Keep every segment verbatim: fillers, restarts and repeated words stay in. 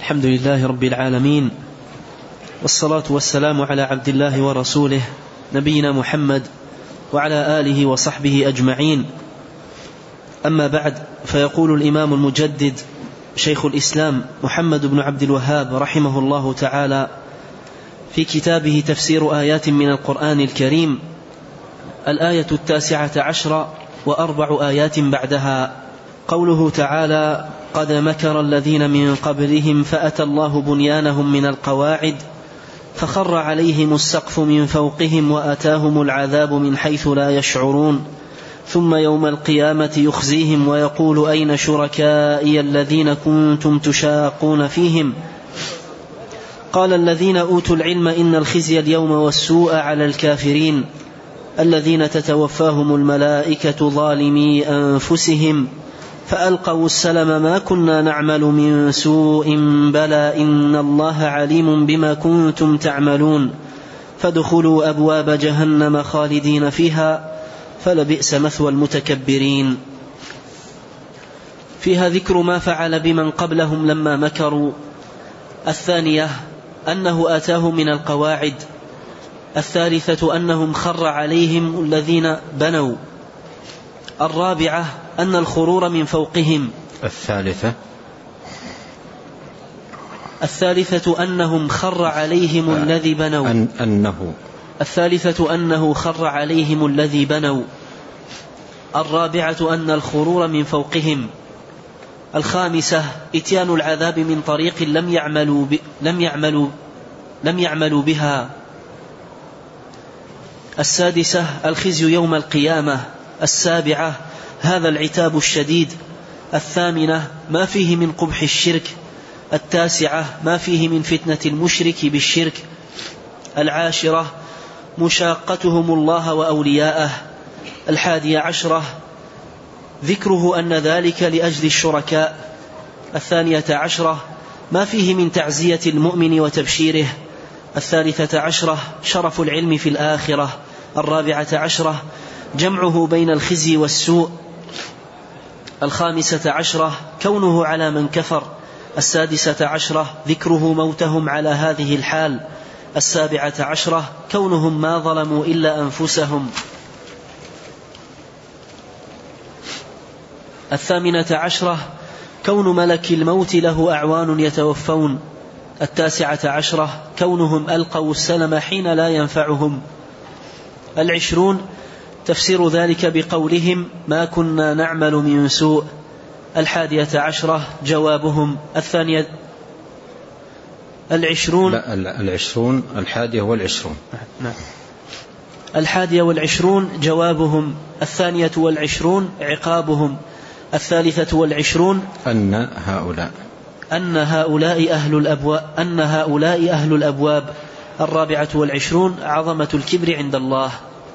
الحمد لله رب العالمين، والصلاة والسلام على عبد الله ورسوله نبينا محمد وعلى آله وصحبه أجمعين. أما بعد، فيقول الإمام المجدد شيخ الإسلام محمد بن عبد الوهاب رحمه الله تعالى في كتابه تفسير آيات من القرآن الكريم: الآية التاسعة عشر وأربع آيات بعدها، قوله تعالى: قد مكر الذين من قبلهم فأتى الله بنيانهم من القواعد فخر عليهم السقف من فوقهم وأتاهم العذاب من حيث لا يشعرون ثم يوم القيامة يخزيهم ويقول أين شركائي الذين كنتم تشاقون فيهم؟ قال الذين أوتوا العلم إن الخزي اليوم والسوء على الكافرين الذين تتوفاهم الملائكة ظالمي أنفسهم فألقوا السلم ما كنا نعمل من سوء بلى إن الله عليم بما كنتم تعملون فادخلوا أبواب جهنم خالدين فيها فلبئس مثوى المتكبرين. فيها ذكر ما فعل بمن قبلهم لما مكروا. الثانية أنه آتاهم من القواعد. الثالثة أنهم خر عليهم الذين بنوا. الرابعة أن الخرور من فوقهم. الثالثة الثالثة أنهم خر عليهم الذي بنوا أن أنه الثالثة أنه خر عليهم الذي بنوا. الرابعة أن الخرور من فوقهم. الخامسة إتيان العذاب من طريق لم يعملوا ب... لم يعملوا لم يعملوا بها. السادسة الخزي يوم القيامة. السابعة هذا العتاب الشديد. الثامنة ما فيه من قبح الشرك. التاسعة ما فيه من فتنة المشرك بالشرك. العاشرة مشاقتهم الله وأولياءه. الحادية عشرة ذكره أن ذلك لأجل الشركاء. الثانية عشرة ما فيه من تعزية المؤمن وتبشيره. الثالثة عشرة شرف العلم في الآخرة. الرابعة عشرة جمعه بين الخزي والسوء. الخامسة عشرة كونه على من كفر. السادسة عشرة ذكره موتهم على هذه الحال. السابعة عشرة كونهم ما ظلموا إلا أنفسهم. الثامنة عشرة كون ملك الموت له أعوان يتوفون. التاسعة عشرة كونهم ألقوا السلم حين لا ينفعهم. العشرون تفسير ذلك بقولهم ما كنا نعمل من سوء. الحادية عشرة جوابهم. الثانية العشرون لا العشرون الحادية والعشرون نعم. الحادية والعشرون جوابهم. الثانية والعشرون عقابهم. الثالثة والعشرون أن هؤلاء أن هؤلاء أهل الأبواب أن هؤلاء أهل الأبواب. الرابعة والعشرون عظمة الكبر عند الله.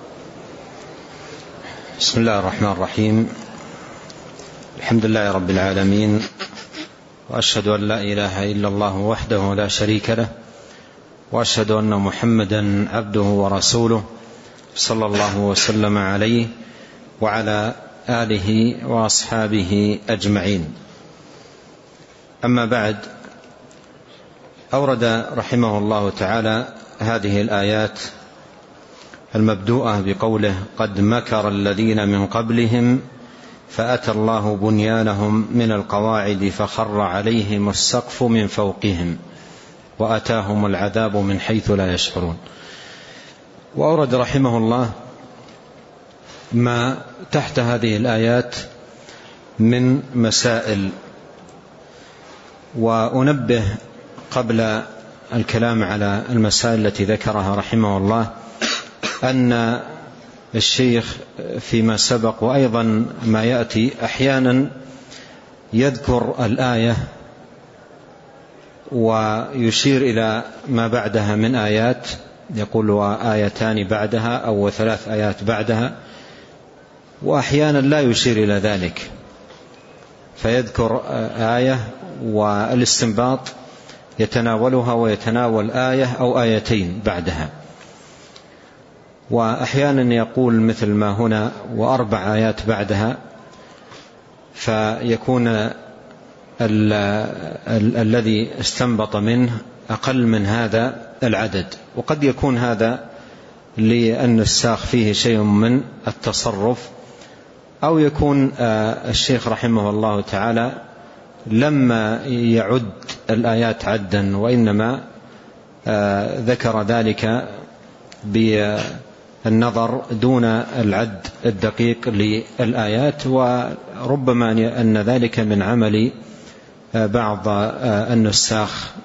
بسم الله الرحمن الرحيم. الحمد لله رب العالمين، وأشهد أن لا إله إلا الله وحده لا شريك له، وأشهد أن محمدا عبده ورسوله صلى الله وسلم عليه وعلى آله وأصحابه أجمعين. أما بعد، أورد رحمه الله تعالى هذه الآيات المبدوءة بقوله قد مكر الذين من قبلهم فأتى الله بنيانهم من القواعد فخر عليهم السقف من فوقهم وأتاهم العذاب من حيث لا يشعرون. وأورد رحمه الله ما تحت هذه الآيات من مسائل. وأنبه قبل الكلام على المسائل التي ذكرها رحمه الله أن الشيخ فيما سبق وأيضا ما يأتي أحيانا يذكر الآية ويشير إلى ما بعدها من آيات، يقول وآيتان بعدها أو ثلاث آيات بعدها، وأحيانا لا يشير إلى ذلك فيذكر آية والاستنباط يتناولها ويتناول آية أو آيتين بعدها. وأحيانا يقول مثل ما هنا وأربع آيات بعدها، فيكون ال ال الذي استنبط منه أقل من هذا العدد. وقد يكون هذا للنساخ فيه شيء من التصرف، أو يكون الشيخ رحمه الله تعالى لما يعد الآيات عدا، وإنما ذكر ذلك بالنظر دون العد الدقيق للآيات، وربما أن ذلك من عمل بعض النساخ.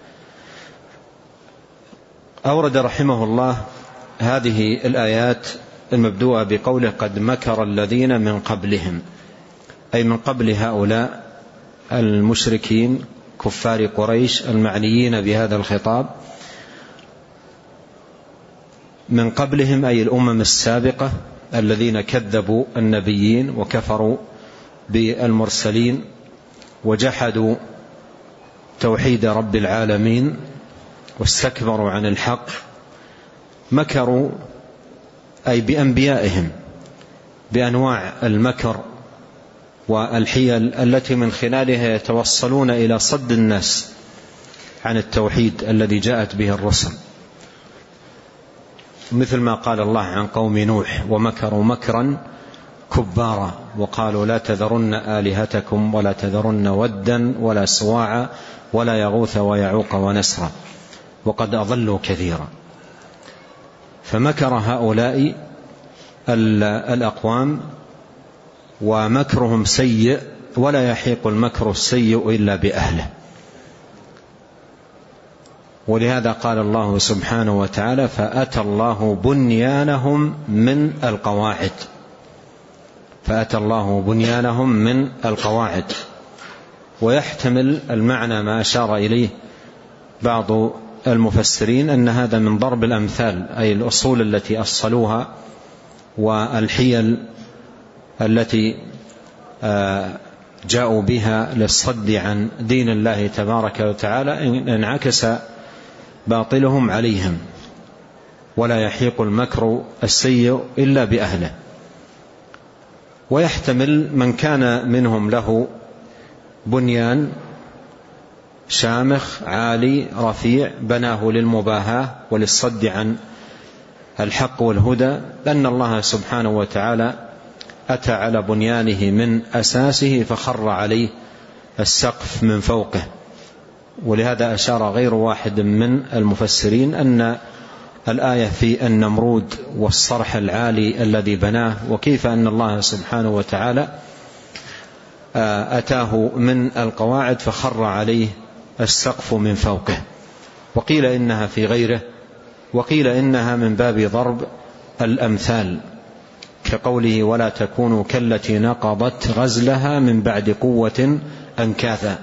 أورد رحمه الله هذه الآيات المبدوءة بقوله قد مكر الذين من قبلهم، أي من قبل هؤلاء المشركين كفار قريش المعنيين بهذا الخطاب، من قبلهم أي الأمم السابقة الذين كذبوا النبيين وكفروا بالمرسلين وجحدوا توحيد رب العالمين واستكبروا عن الحق. مكروا أي بأنبيائهم بأنواع المكر والحيل التي من خلالها يتوصلون إلى صد الناس عن التوحيد الذي جاءت به الرسل، مثل ما قال الله عن قوم نوح ومكروا مكرا كبارا وقالوا لا تذرن آلهتكم ولا تذرن ودا ولا سواعا ولا يغوث ويعوق ونسرا وقد أضلوا كثيرا. فمكر هؤلاء الأقوام ومكرهم سيء، ولا يحيق المكر السيء إلا بأهله. ولهذا قال الله سبحانه وتعالى فأتى الله بنيانهم من القواعد، فأتى الله بنيانهم من القواعد. ويحتمل المعنى ما أشار إليه بعض المفسرين أن هذا من ضرب الأمثال، أي الأصول التي أصلوها والحيل التي جاءوا بها للصد عن دين الله تبارك وتعالى انعكس باطلهم عليهم، ولا يحيق المكر السيء إلا بأهله. ويحتمل من كان منهم له بنيان شامخ عالي رفيع بناه للمباهاة وللصد عن الحق والهدى، لأن الله سبحانه وتعالى أتى على بنيانه من أساسه فخر عليه السقف من فوقه. ولهذا أشار غير واحد من المفسرين أن الآية في النمرود والصرح العالي الذي بناه، وكيف أن الله سبحانه وتعالى أتاه من القواعد فخر عليه السقف من فوقه. وقيل إنها في غيره، وقيل إنها من باب ضرب الأمثال، كقوله ولا تكونوا كالتي نقضت غزلها من بعد قوة أنكاثا.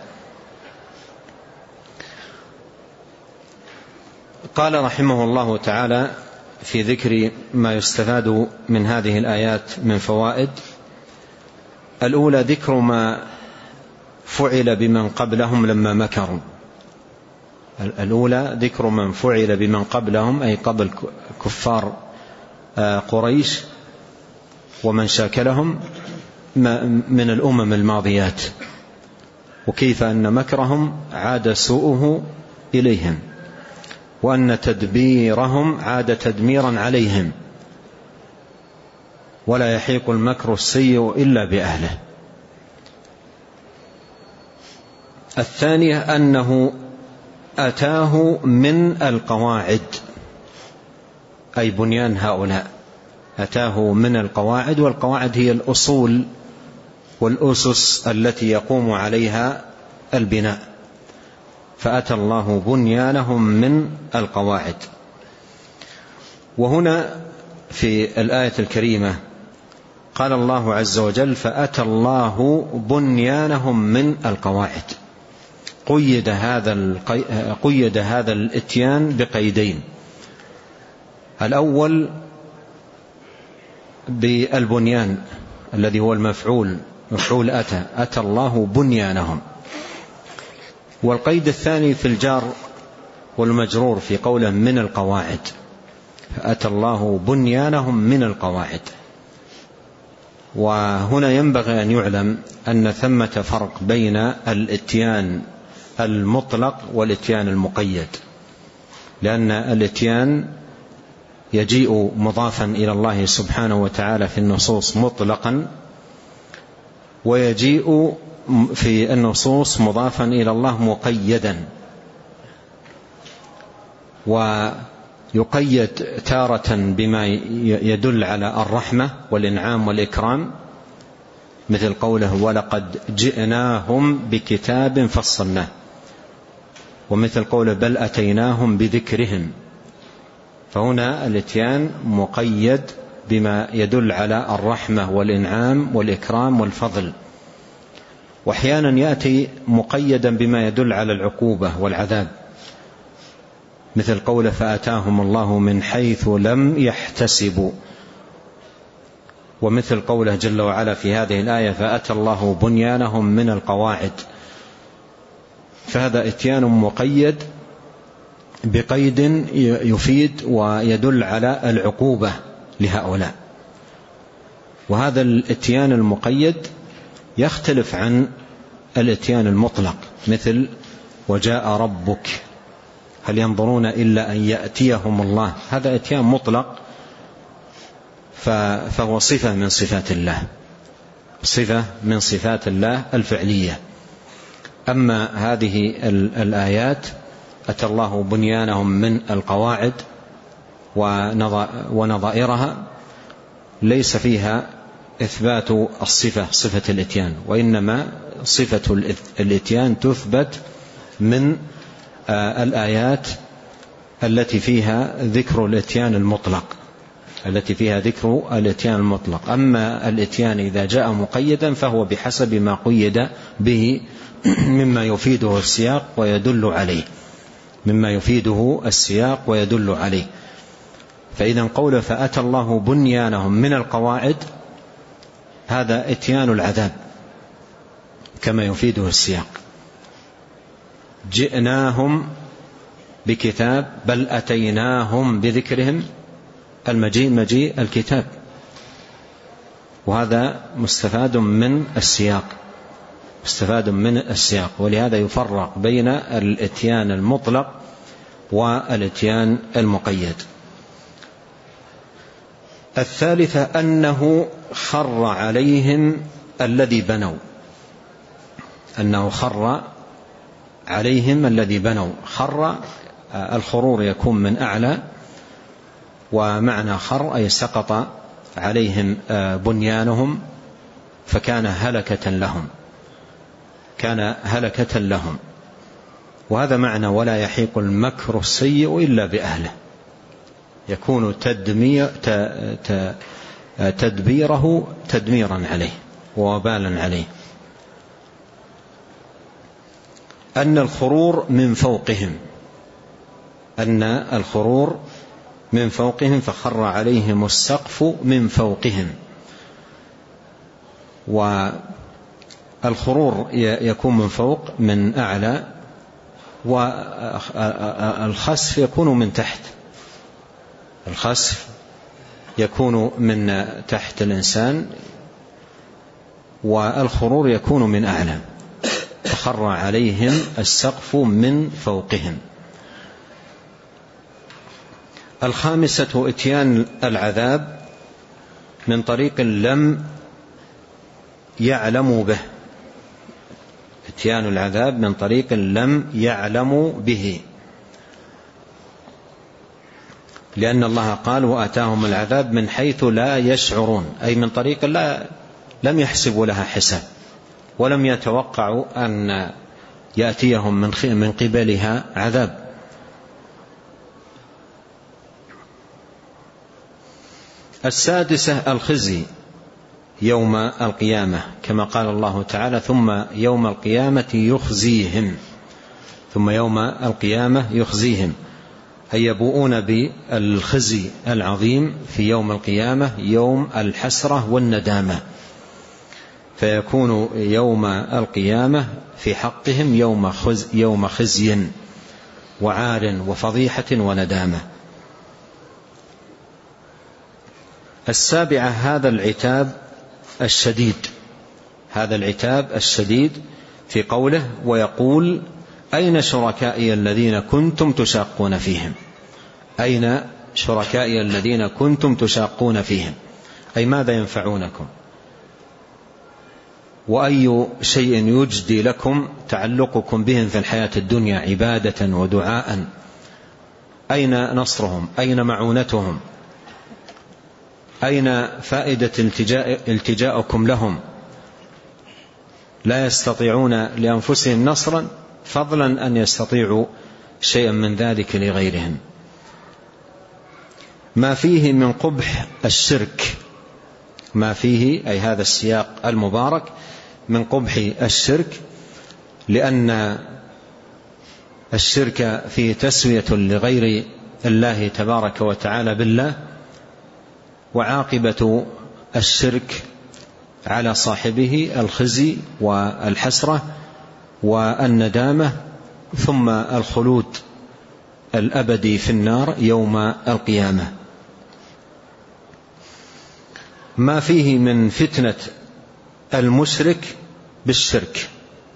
قال رحمه الله تعالى في ذكر ما يستفاد من هذه الآيات من فوائد: الأولى ذكر ما فعل بمن قبلهم لما مكروا. الأولى ذكر من فعل بمن قبلهم، أي قبل كفار قريش ومن شاكلهم من الأمم الماضيات، وكيف أن مكرهم عاد سوءه إليهم، وأن تدبيرهم عاد تدميرا عليهم، ولا يحيق المكر السيء إلا بأهله. الثانية أنه أتاه من القواعد، أي بنيان هؤلاء أتاه من القواعد، والقواعد هي الأصول والأسس التي يقوم عليها البناء، فأتى الله بنيانهم من القواعد. وهنا في الآية الكريمة قال الله عز وجل فأتى الله بنيانهم من القواعد. قيد هذا قيد هذا الاتيان بقيدين: الأول بالبنيان الذي هو المفعول، مفعول أتى، أتى الله بنيانهم. والقيد الثاني في الجار والمجرور في قوله من القواعد، فأتى الله بنيانهم من القواعد. وهنا ينبغي أن يعلم أن ثمة فرق بين الإتيان المطلق والإتيان المقيد، لأن الإتيان يجيء مضافا إلى الله سبحانه وتعالى في النصوص مطلقا، ويجيء في النصوص مضافا إلى الله مقيدا، ويقيد تارة بما يدل على الرحمة والإنعام والإكرام، مثل قوله ولقد جئناهم بكتاب فصلناه، ومثل قوله بل أتيناهم بذكرهم. فهنا الإتيان مقيد بما يدل على الرحمة والإنعام والإكرام والفضل، وأحيانا يأتي مقيدا بما يدل على العقوبة والعذاب، مثل قوله فأتاهم الله من حيث لم يحتسبوا، ومثل قوله جل وعلا في هذه الآية فأتى الله بنيانهم من القواعد. فهذا إتيان مقيد بقيد يفيد ويدل على العقوبة لهؤلاء، وهذا الإتيان المقيد يختلف عن الإتيان المطلق، مثل وجاء ربك، هل ينظرون إلا أن يأتيهم الله، هذا إتيان مطلق فهو صفة من صفات الله، صفة من صفات الله الفعلية. أما هذه الآيات أتى الله بنيانهم من القواعد ونظائرها، ليس فيها إثبات الصفة صفة الإتيان، وإنما صفة الإتيان تثبت من الآيات التي فيها ذكر الإتيان المطلق التي فيها ذكر الإتيان المطلق. أما الإتيان إذا جاء مقيدا فهو بحسب ما قيد به مما يفيده السياق ويدل عليه مما يفيده السياق ويدل عليه. فإذا قوله فأتى الله بنيانهم من القواعد هذا إتيان العذاب كما يفيده السياق. جئناهم بكتاب بل أتيناهم بذكرهم، المجيء مجيء الكتاب، وهذا مستفاد من السياق مستفاد من السياق ولهذا يفرق بين الإتيان المطلق والإتيان المقيد. الثالثة أنه خر عليهم الذي بنوا أنه خر عليهم الذي بنوا. خر الخرور يكون من أعلى، ومعنى خر أي سقط عليهم بنيانهم فكان هلكة لهم كان هلكة لهم وهذا معنى ولا يحيق المكر السيء إلا بأهله، يكون تدمير تدبيره تدميرا عليه ووبالا عليه. أن الخرور من فوقهم أن الخرور من فوقهم فخر عليهم السقف من فوقهم. والخرور يكون من فوق من أعلى، والخسف يكون من تحت الخسف يكون من تحت الإنسان، والخرور يكون من أعلى. فخر عليهم السقف من فوقهم. الخامسة إتيان العذاب من طريق لم يعلموا به إتيان العذاب من طريق لم يعلموا به، لأن الله قال وآتاهم العذاب من حيث لا يشعرون، أي من طريق لا لم يحسبوا لها حساب ولم يتوقعوا أن يأتيهم من قبلها عذاب. السادسة الخزي يوم القيامة، كما قال الله تعالى ثم يوم القيامة يخزيهم ثم يوم القيامة يخزيهم أي يبوؤون بالخزي العظيم في يوم القيامة، يوم الحسرة والندامة، فيكون يوم القيامة في حقهم يوم خزي, يوم خزي وعار وفضيحة وندامة. السابعة هذا العتاب الشديد، هذا العتاب الشديد في قوله: ويقول أين شركائي الذين كنتم تشاقون فيهم؟ أين شركائي الذين كنتم تشاقون فيهم؟ أي ماذا ينفعونكم؟ وأي شيء يجدي لكم تعلقكم بهم في الحياة الدنيا عبادة ودعاء؟ أين نصرهم؟ أين معونتهم؟ أين فائدة التجاء التجاءكم لهم؟ لا يستطيعون لأنفسهم نصرا، فضلا أن يستطيعوا شيئا من ذلك لغيرهم. ما فيه من قبح الشرك، ما فيه أي هذا السياق المبارك من قبح الشرك، لأن الشرك فيه تسوية لغير الله تبارك وتعالى بالله، وعاقبة الشرك على صاحبه الخزي والحسرة والندامة، ثم الخلود الأبدي في النار يوم القيامة. ما فيه من فتنة المشرك بالشرك،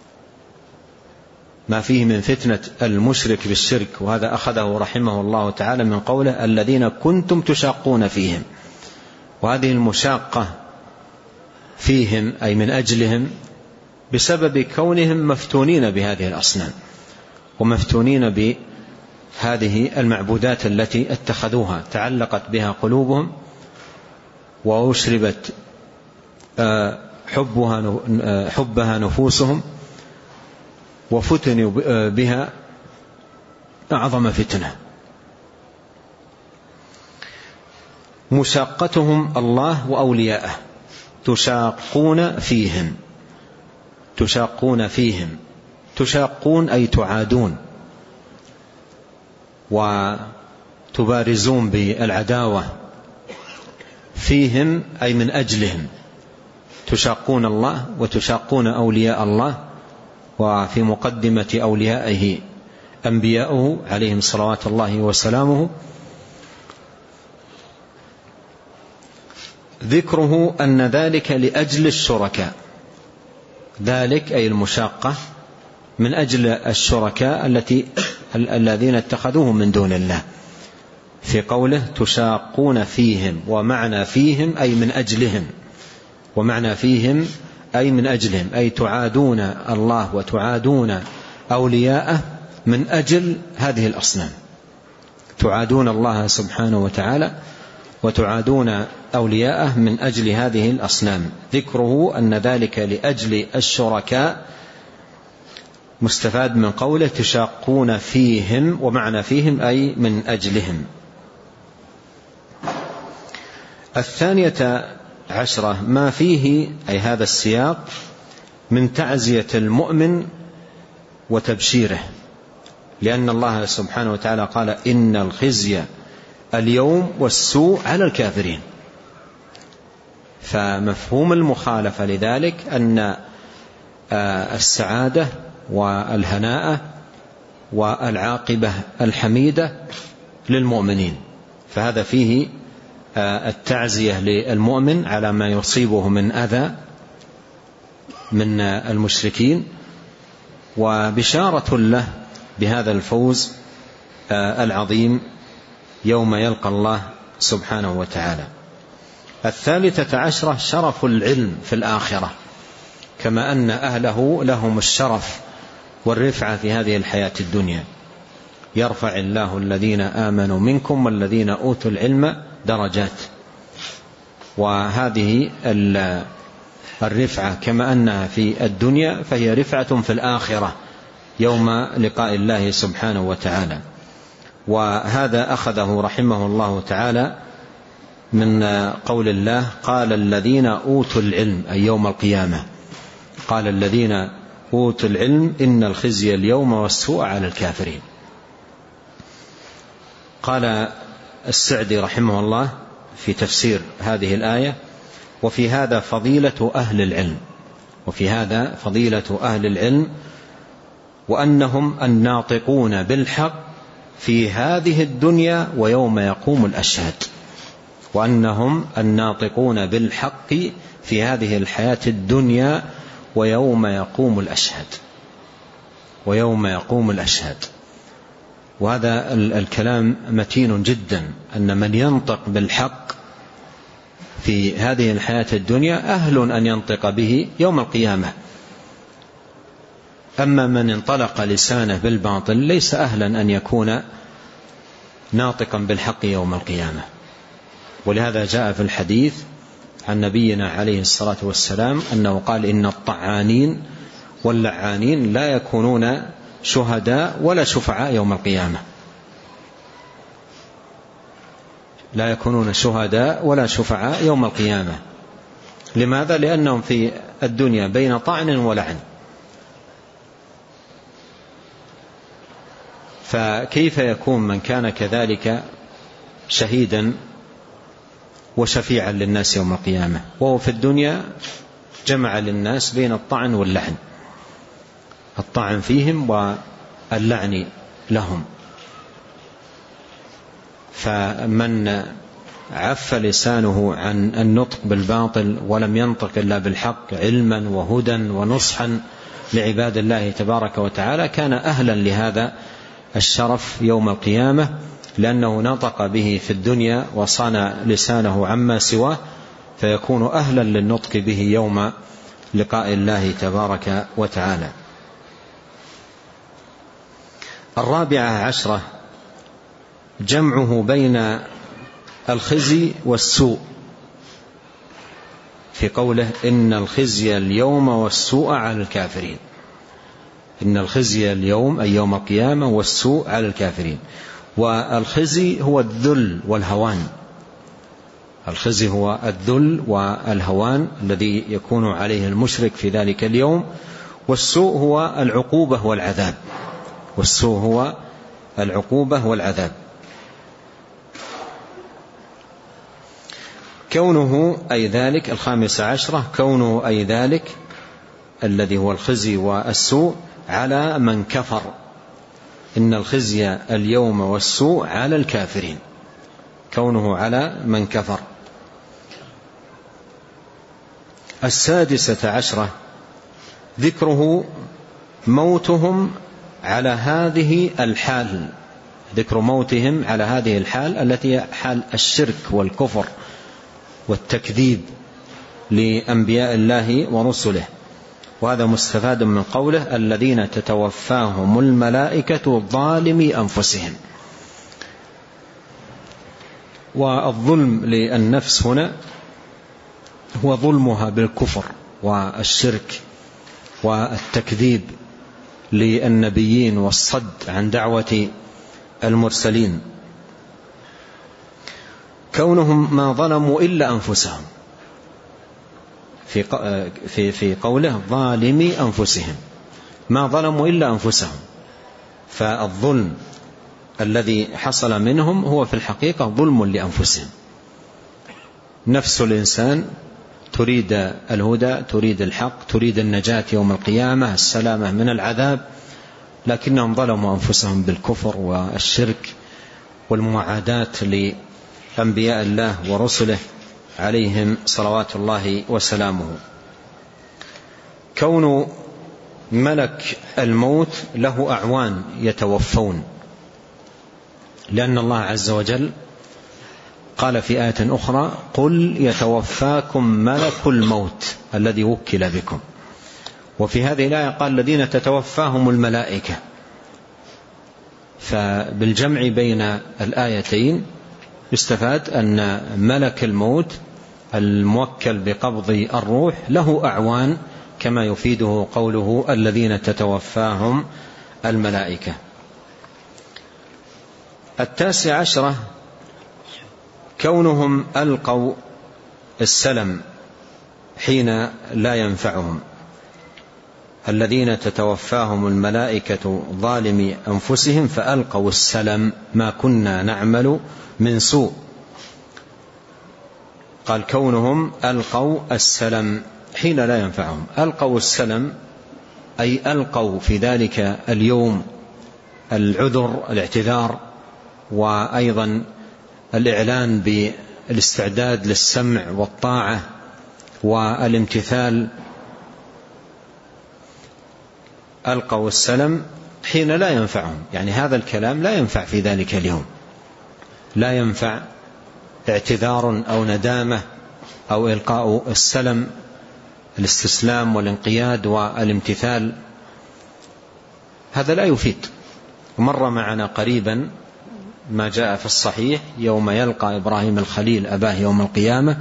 ما فيه من فتنة المشرك بالشرك، وهذا أخذه رحمه الله تعالى من قوله: الذين كنتم تشاقون فيهم. وهذه المشاقة فيهم أي من أجلهم بسبب كونهم مفتونين بهذه الأصنام، ومفتونين بهذه المعبودات التي اتخذوها، تعلقت بها قلوبهم وأشربت حبها حبها نفوسهم، وفتنوا بها أعظم فتنة. مشاقتهم الله وأولياءه، تشاقون فيهم، تشاقون فيهم، تشاقون أي تعادون وتبارزون بالعداوة، فيهم أي من أجلهم، تشاقون الله وتشاقون أولياء الله، وفي مقدمة أوليائه أنبياؤه عليهم صلوات الله وسلامه. ذكره أن ذلك لأجل الشركاء، ذلك أي المشاقة من أجل الشركاء التي الذين اتخذوهم من دون الله، في قوله تشاقون فيهم، ومعنى فيهم أي من أجلهم، ومعنى فيهم أي من أجلهم، أي تعادون الله وتعادون أولياءه من أجل هذه الأصنام، تعادون الله سبحانه وتعالى وتعادون أولياءه من أجل هذه الأصنام. ذكره أن ذلك لأجل الشركاء مستفاد من قوله تشاقون فيهم، ومعنى فيهم أي من أجلهم. الثانية عشرة ما فيه أي هذا السياق من تعزية المؤمن وتبشيره، لأن الله سبحانه وتعالى قال إن الخزي اليوم والسوء على الكافرين، فمفهوم المخالفة لذلك أن السعادة والهناء والعاقبة الحميدة للمؤمنين، فهذا فيه التعزية للمؤمن على ما يصيبه من أذى من المشركين، وبشارة له بهذا الفوز العظيم يوم يلقى الله سبحانه وتعالى. الثالثة عشرة شرف العلم في الآخرة، كما أن أهله لهم الشرف والرفعة في هذه الحياة الدنيا، يرفع الله الذين آمنوا منكم والذين أوتوا العلم درجات، وهذه الرفعة كما أنها في الدنيا فهي رفعة في الآخرة يوم لقاء الله سبحانه وتعالى. وهذا أخذه رحمه الله تعالى من قول الله قال الذين أوتوا العلم، أي يوم القيامة، قال الذين أوتوا العلم إن الخزي اليوم والسوء على الكافرين. قال السعدي رحمه الله في تفسير هذه الآية وفي هذا فضيلة أهل العلم، وفي هذا فضيلة أهل العلم وأنهم الناطقون بالحق في هذه الدنيا ويوم يقوم الأشهاد، وأنهم الناطقون بالحق في هذه الحياة الدنيا ويوم يقوم الأشهاد ويوم يقوم الأشهاد. وهذا الكلام متين جدا، أن من ينطق بالحق في هذه الحياة الدنيا أهل أن ينطق به يوم القيامة. أما من انطلق لسانه بالباطل ليس أهلا أن يكون ناطقا بالحق يوم القيامة. ولهذا جاء في الحديث عن نبينا عليه الصلاة والسلام أنه قال: إن الطعانين واللعانين لا يكونون شهداء ولا شفعاء يوم القيامة. لا يكونون شهداء ولا شفعاء يوم القيامة. لماذا؟ لأنهم في الدنيا بين طعن ولعن. فكيف يكون من كان كذلك شهيدا وشفيعا للناس يوم القيامة وهو في الدنيا جمع للناس بين الطعن واللعن، الطعن فيهم واللعن لهم. فمن عف لسانه عن النطق بالباطل ولم ينطق إلا بالحق علما وهدى ونصحا لعباد الله تبارك وتعالى كان أهلا لهذا الشرف يوم القيامة، لأنه نطق به في الدنيا وصان لسانه عما سواه، فيكون أهلا للنطق به يوم لقاء الله تبارك وتعالى. الرابعة عشرة جمعه بين الخزي والسوء في قوله: إن الخزي اليوم والسوء على الكافرين. إن الخزي اليوم أي يوم القيامة والسوء على الكافرين. والخزي هو الذل والهوان. الخزي هو الذل والهوان الذي يكون عليه المشرك في ذلك اليوم، والسوء هو العقوبة والعذاب. والسوء هو العقوبة والعذاب. كونه أي ذلك الخامسة عشرة كونه أي ذلك الذي هو الخزي والسوء على من كفر. إن الخزي اليوم والسوء على الكافرين، كونه على من كفر. السادسة عشرة ذكره موتهم على هذه الحال، ذكر موتهم على هذه الحال التي هي حال الشرك والكفر والتكذيب لأنبياء الله ورسله. وهذا مستفاد من قوله: الذين تتوفاهم الملائكة ظالمي أنفسهم. والظلم للنفس هنا هو ظلمها بالكفر والشرك والتكذيب للنبيين والصد عن دعوة المرسلين. كونهم ما ظلموا إلا أنفسهم في في في قوله ظالمي أنفسهم، ما ظلموا إلا أنفسهم. فالظلم الذي حصل منهم هو في الحقيقة ظلم لأنفسهم. نفس الإنسان تريد الهدى، تريد الحق، تريد النجاة يوم القيامة، السلامة من العذاب، لكنهم ظلموا أنفسهم بالكفر والشرك والمعاداة لأنبياء الله ورسله عليهم صلوات الله وسلامه. كون ملك الموت له أعوان يتوفون، لأن الله عز وجل قال في آية أخرى: قل يتوفاكم ملك الموت الذي وكل بكم. وفي هذه الآية قال: الذين تتوفاهم الملائكة. فبالجمع بين الآيتين يستفاد أن ملك الموت الموكل بقبض الروح له أعوان، كما يفيده قوله: الذين تتوفاهم الملائكة. التاسع عشرة كونهم ألقوا السلم حين لا ينفعهم. الذين تتوفاهم الملائكة ظالمي أنفسهم فألقوا السلم ما كنا نعمل من سوء. قال: كونهم ألقوا السلم حين لا ينفعهم. ألقوا السلم أي ألقوا في ذلك اليوم العذر، الاعتذار، وأيضا الإعلان الاستعداد للسمع والطاعة والامتثال ألقوا السلم حين لا ينفعهم، يعني هذا الكلام لا ينفع في ذلك اليوم، لا ينفع اعتذار أو ندامة أو إلقاء السلم، الاستسلام والانقياد والامتثال، هذا لا يفيد. ومر معنا قريبا ما جاء في الصحيح يوم يلقى إبراهيم الخليل أباه يوم القيامة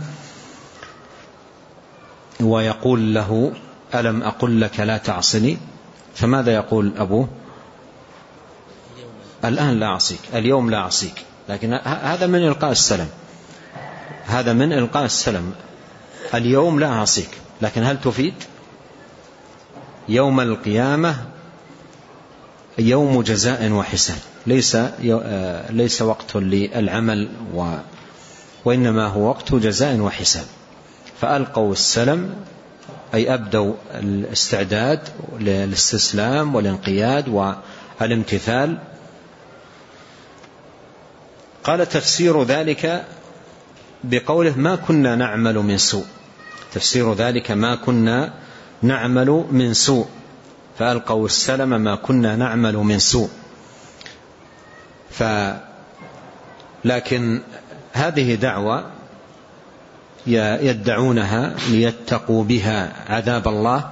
ويقول له ألم أقل لك لا تعصني؟ فماذا يقول أبوه؟ الآن لا أعصيك، اليوم لا أعصيك. لكن هذا من إلقاء السلم، هذا من إلقاء السلم، اليوم لا أعصيك. لكن هل تفيد؟ يوم القيامة يوم جزاء وحساب، ليس ليس وقت للعمل و وإنما هو وقت جزاء وحساب. فألقوا السلم أي أبدوا الاستعداد للاستسلام والانقياد والامتثال. قال تفسير ذلك بقوله ما كنا نعمل من سوء، تفسير ذلك ما كنا نعمل من سوء، فألقوا السلم ما كنا نعمل من سوء. ف لكن هذه دعوة يدعونها ليتقوا بها عذاب الله،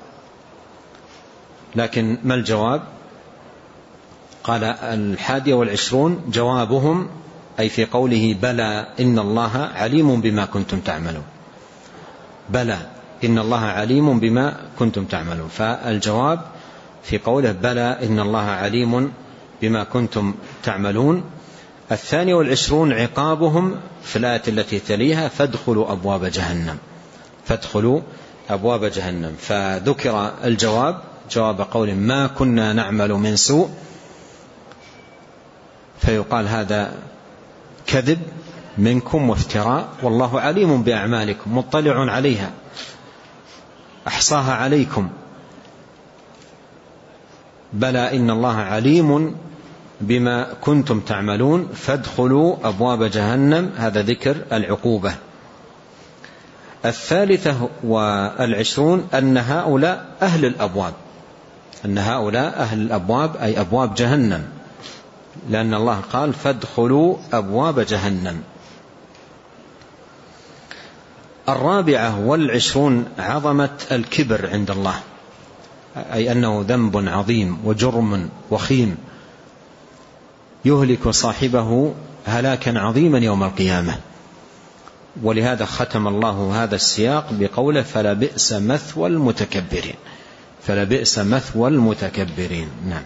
لكن ما الجواب؟ قال الحادية والعشرون جوابهم أي في قوله بلى إن الله عليم بما كنتم تعملون، بلى إن الله عليم بما كنتم تعملون. فالجواب في قوله بلى إن الله عليم بما كنتم تعملون. الثانية والعشرون عقابهم في الآية التي تليها فادخلوا أبواب جهنم، فادخلوا أبواب جهنم. فذكر الجواب جواب قول ما كنا نعمل من سوء، فيقال هذا كذب منكم وافتراء، والله عليم بأعمالكم مطلع عليها أحصاها عليكم. بلى إن الله عليم بما كنتم تعملون فادخلوا أبواب جهنم، هذا ذكر العقوبة. الثالثة والعشرون أن هؤلاء أهل الأبواب، أن هؤلاء أهل الأبواب أي أبواب جهنم، لأن الله قال فادخلوا أبواب جهنم. الرابعة والعشرون عظمة الكبر عند الله، أي أنه ذنب عظيم وجرم وخيم يهلك صاحبه هلاكا عظيما يوم القيامة. ولهذا ختم الله هذا السياق بقوله فلا بئس مثوى المتكبرين، فلا بئس مثوى المتكبرين. نعم.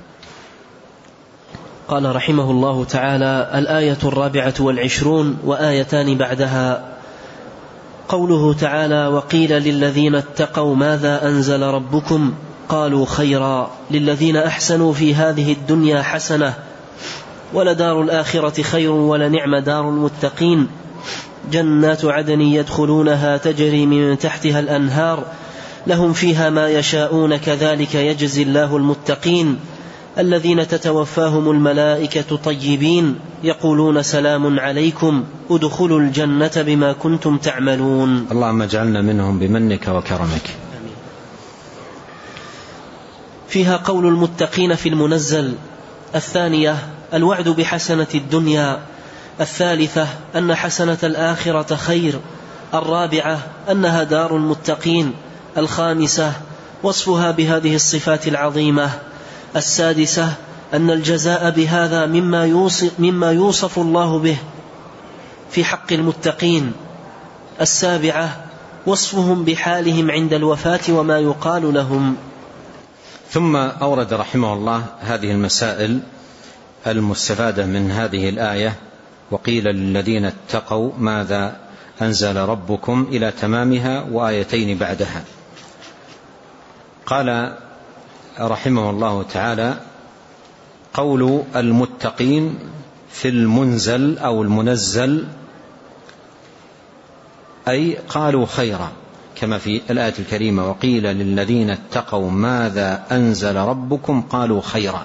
قال رحمه الله تعالى الآية الرابعة والعشرون وآيتان بعدها قوله تعالى وقيل للذين اتقوا ماذا أنزل ربكم قالوا خيرا للذين أحسنوا في هذه الدنيا حسنة ولدار الآخرة خير ولنعم دار المتقين جنات عدن يدخلونها تجري من تحتها الأنهار لهم فيها ما يشاءون كذلك يجزي الله المتقين الذين تتوفاهم الملائكة طيبين يقولون سلام عليكم ادخلوا الجنة بما كنتم تعملون. اللهم اجعلنا منهم بمنك وكرمك. فيها قول المتقين في المنزل. الثانية الوعد بحسنة الدنيا. الثالثة أن حسنة الآخرة خير. الرابعة أنها دار المتقين. الخامسة وصفها بهذه الصفات العظيمة. السادسة أن الجزاء بهذا مما يوصف, مما يوصف الله به في حق المتقين. السابعة وصفهم بحالهم عند الوفاة وما يقال لهم. ثم أورد رحمه الله هذه المسائل المستفادة من هذه الآية وقيل للذين اتقوا ماذا أنزل ربكم إلى تمامها وآيتين بعدها. قال رحمه الله تعالى قول المتقين في المنزل أو المنزل أي قالوا خيرا كما في الآية الكريمة وقيل للذين اتقوا ماذا أنزل ربكم قالوا خيرا.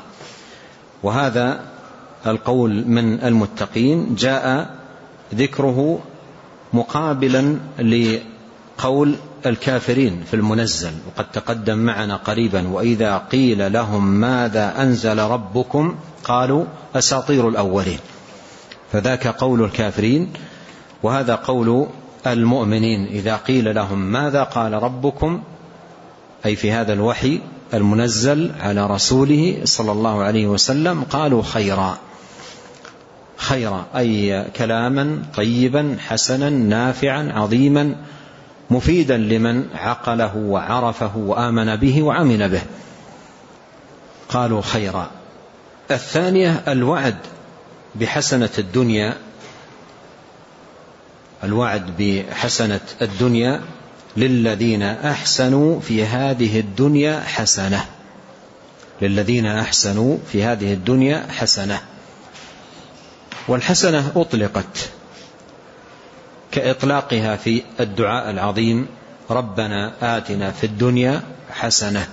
وهذا القول من المتقين جاء ذكره مقابلا لقول الكافرين في المنزل، وقد تقدم معنا قريبا: وإذا قيل لهم ماذا أنزل ربكم قالوا أساطير الأولين. فذاك قول الكافرين، وهذا قول المؤمنين. إذا قيل لهم ماذا قال ربكم، أي في هذا الوحي المنزل على رسوله صلى الله عليه وسلم، قالوا خيرا. خيرا أي كلاما طيبا حسنا نافعا عظيما مفيدا لمن عقله وعرفه وآمن به وعمل به، قالوا خيرا. الثانية الوعد بحسنة الدنيا، الوعد بحسنة الدنيا للذين أحسنوا في هذه الدنيا حسنة، للذين أحسنوا في هذه الدنيا حسنة. والحسنة أطلقت كإطلاقها في الدعاء العظيم: ربنا آتنا في الدنيا حسنة.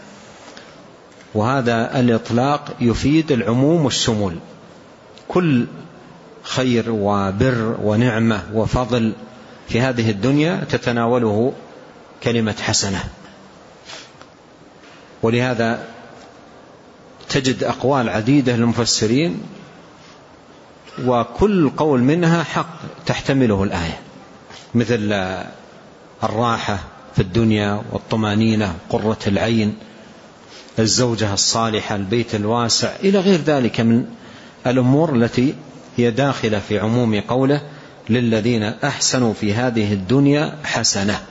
وهذا الإطلاق يفيد العموم والشمول، كل خير وبر ونعمة وفضل في هذه الدنيا تتناوله كلمة حسنة. ولهذا تجد أقوال عديدة للمفسرين، وكل قول منها حق تحتمله الآية، مثل الراحة في الدنيا والطمانينة، قرة العين، الزوجة الصالحة، البيت الواسع، إلى غير ذلك من الأمور التي هي داخلة في عموم قوله للذين أحسنوا في هذه الدنيا حسنة.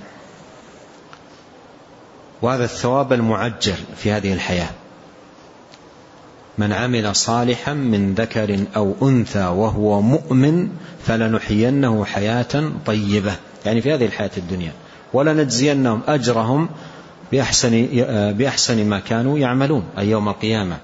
وهذا الثواب المعجل في هذه الحياة: من عمل صالحا من ذكر أو أنثى وهو مؤمن فلنحيينه حياة طيبة، يعني في هذه الحياة الدنيا، ولنجزينهم أجرهم بأحسن, بأحسن ما كانوا يعملون، أي يوم القيامة.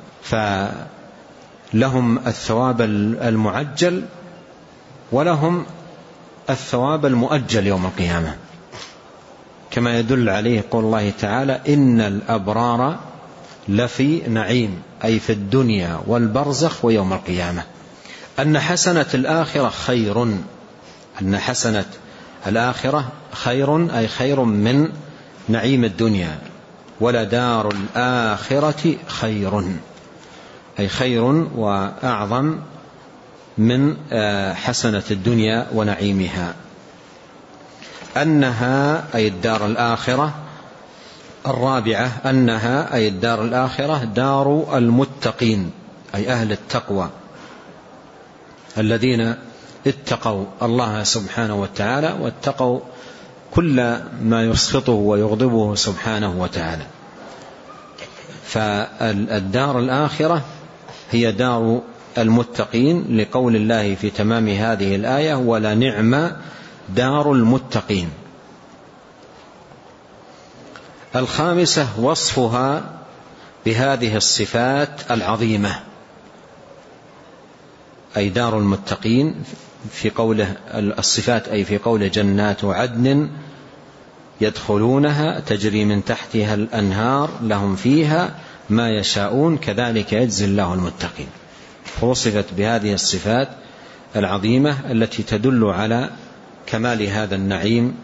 فلهم الثواب المعجل ولهم الثواب المؤجل يوم القيامة، كما يدل عليه قول الله تعالى: إن الأبرار لفي نعيم، أي في الدنيا والبرزخ ويوم القيامة. أن حسنة الآخرة خير، أن حسنة الآخرة خير، أي خير من نعيم الدنيا. ولدار الآخرة خير، أي خير وأعظم من حسنة الدنيا ونعيمها. أنها أي الدار الآخرة. الرابعة أنها أي الدار الآخرة دار المتقين، أي أهل التقوى الذين اتقوا الله سبحانه وتعالى واتقوا كل ما يسخطه ويغضبه سبحانه وتعالى. فالدار الآخرة هي دار المتقين، لقول الله في تمام هذه الآية: ولنعم دار المتقين. الخامسة وصفها بهذه الصفات العظيمة، أي دار المتقين في قوله الصفات، أي في قوله: جنات عدن يدخلونها تجري من تحتها الأنهار لهم فيها ما يشاءون كذلك يجزي الله المتقين. فوصفت بهذه الصفات العظيمة التي تدل على كمال هذا النعيم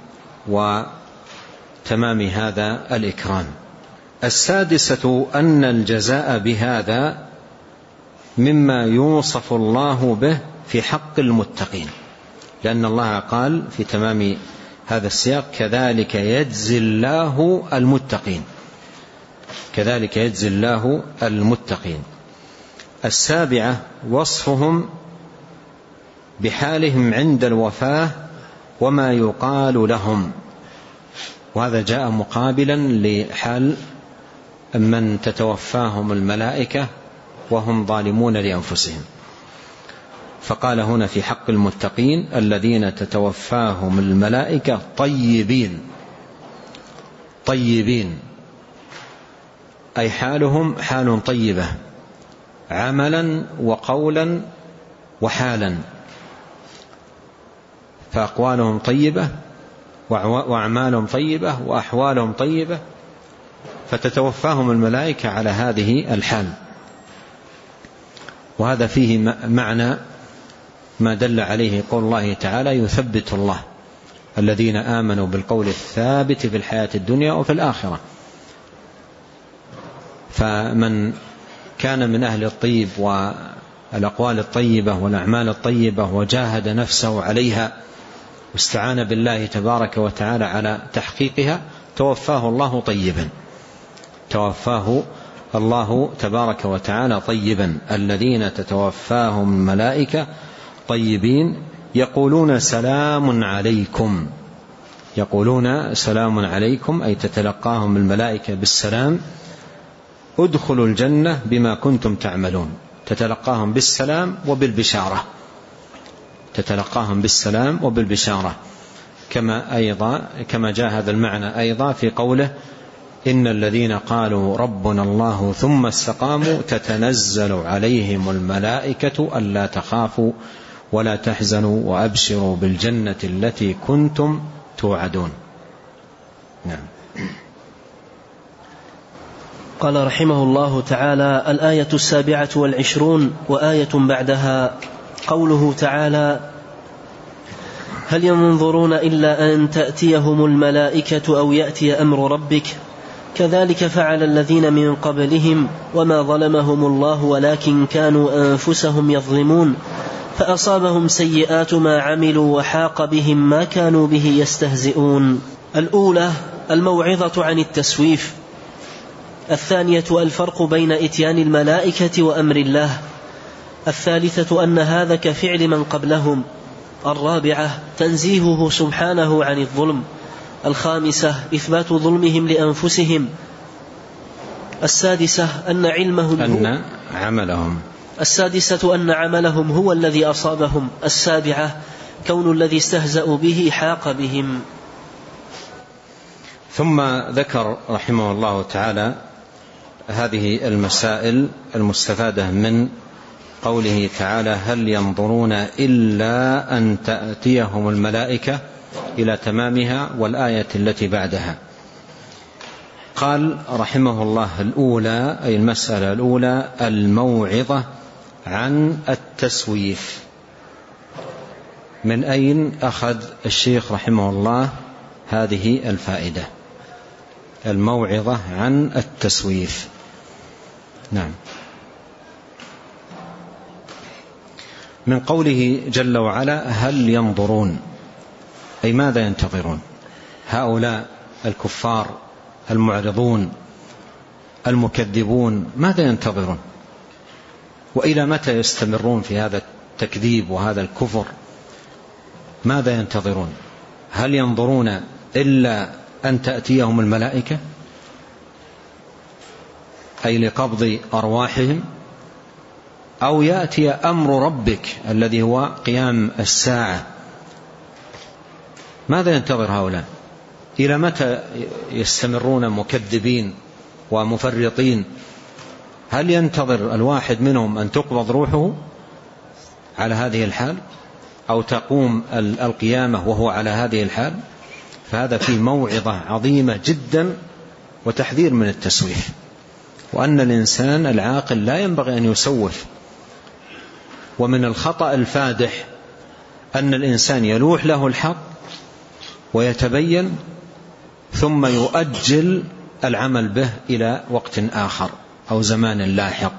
وتمام هذا الإكرام. السادسة أن الجزاء بهذا مما يوصف الله به في حق المتقين، لأن الله قال في تمام هذا السياق: كذلك يجزي الله المتقين، كذلك يجزي الله المتقين. السابعة وصفهم بحالهم عند الوفاة وما يقال لهم، وهذا جاء مقابلا لحال من تتوفاهم الملائكة وهم ظالمون لأنفسهم. فقال هنا في حق المتقين: الذين تتوفاهم الملائكة طيبين، طيبين أي حالهم حال طيبة، عملا وقولا وحالا، فأقوالهم طيبة وأعمالهم طيبة وأحوالهم طيبة، فتتوفاهم الملائكة على هذه الحال. وهذا فيه معنى ما دل عليه قول الله تعالى: يثبت الله الذين آمنوا بالقول الثابت في الحياة الدنيا وفي الآخرة. فمن كان من أهل الطيب والأقوال الطيبة والأعمال الطيبة وجاهد نفسه عليها واستعان بالله تبارك وتعالى على تحقيقها توفاه الله طيبا، توفاه الله تبارك وتعالى طيبا. الذين تتوفاهم الملائكة طيبين يقولون سلام عليكم، يقولون سلام عليكم أي تتلقاهم الملائكة بالسلام، ادخلوا الجنة بما كنتم تعملون. تتلقاهم بالسلام وبالبشارة، تتلقاهم بالسلام وبالبشارة، كما أيضا كما جاء هذا المعنى أيضا في قوله إن الذين قالوا ربنا الله ثم استقاموا تتنزل عليهم الملائكة ألا تخافوا ولا تحزنوا وأبشروا بالجنة التي كنتم توعدون. نعم. قال رحمه الله تعالى: الآية السابعة والعشرون وآية بعدها قوله تعالى: هل ينظرون إلا أن تأتيهم الملائكة أو يأتي أمر ربك كذلك فعل الذين من قبلهم وما ظلمهم الله ولكن كانوا أنفسهم يظلمون فأصابهم سيئات ما عملوا وحاق بهم ما كانوا به يستهزئون. الأولى الموعظة عن التسويف. الثانية الفرق بين إتيان الملائكة وأمر الله. الثالثة أن هذا كفعل من قبلهم. الرابعة تنزيهه سبحانه عن الظلم. الخامسة إثبات ظلمهم لأنفسهم. السادسة أن علمهم أن عملهم السادسة أن عملهم هو الذي أصابهم. السابعة كون الذي استهزأوا به حاق بهم. ثم ذكر رحمه الله تعالى هذه المسائل المستفادة من قوله تعالى: هل ينظرون إلا أن تأتيهم الملائكة إلى تمامها، والآية التي بعدها. قال رحمه الله: الأولى أي المسألة الأولى الموعظة عن التسويف. من أين أخذ الشيخ رحمه الله هذه الفائدة؟ الموعظة عن التسويف. نعم. من قوله جل وعلا: هل ينظرون، أي ماذا ينتظرون هؤلاء الكفار المعرضون المكذبون؟ ماذا ينتظرون؟ وإلى متى يستمرون في هذا التكذيب وهذا الكفر؟ ماذا ينتظرون؟ هل ينظرون إلا أن تأتيهم الملائكة أي لقبض أرواحهم، أو يأتي أمر ربك الذي هو قيام الساعة؟ ماذا ينتظر هؤلاء؟ إلى متى يستمرون مكذبين ومفرطين؟ هل ينتظر الواحد منهم أن تقبض روحه على هذه الحال، أو تقوم القيامة وهو على هذه الحال؟ فهذا فيه موعظة عظيمة جدا وتحذير من التسويف، وأن الإنسان العاقل لا ينبغي أن يسوف. ومن الخطأ الفادح أن الإنسان يلوح له الحق ويتبين ثم يؤجل العمل به إلى وقت آخر أو زمان لاحق.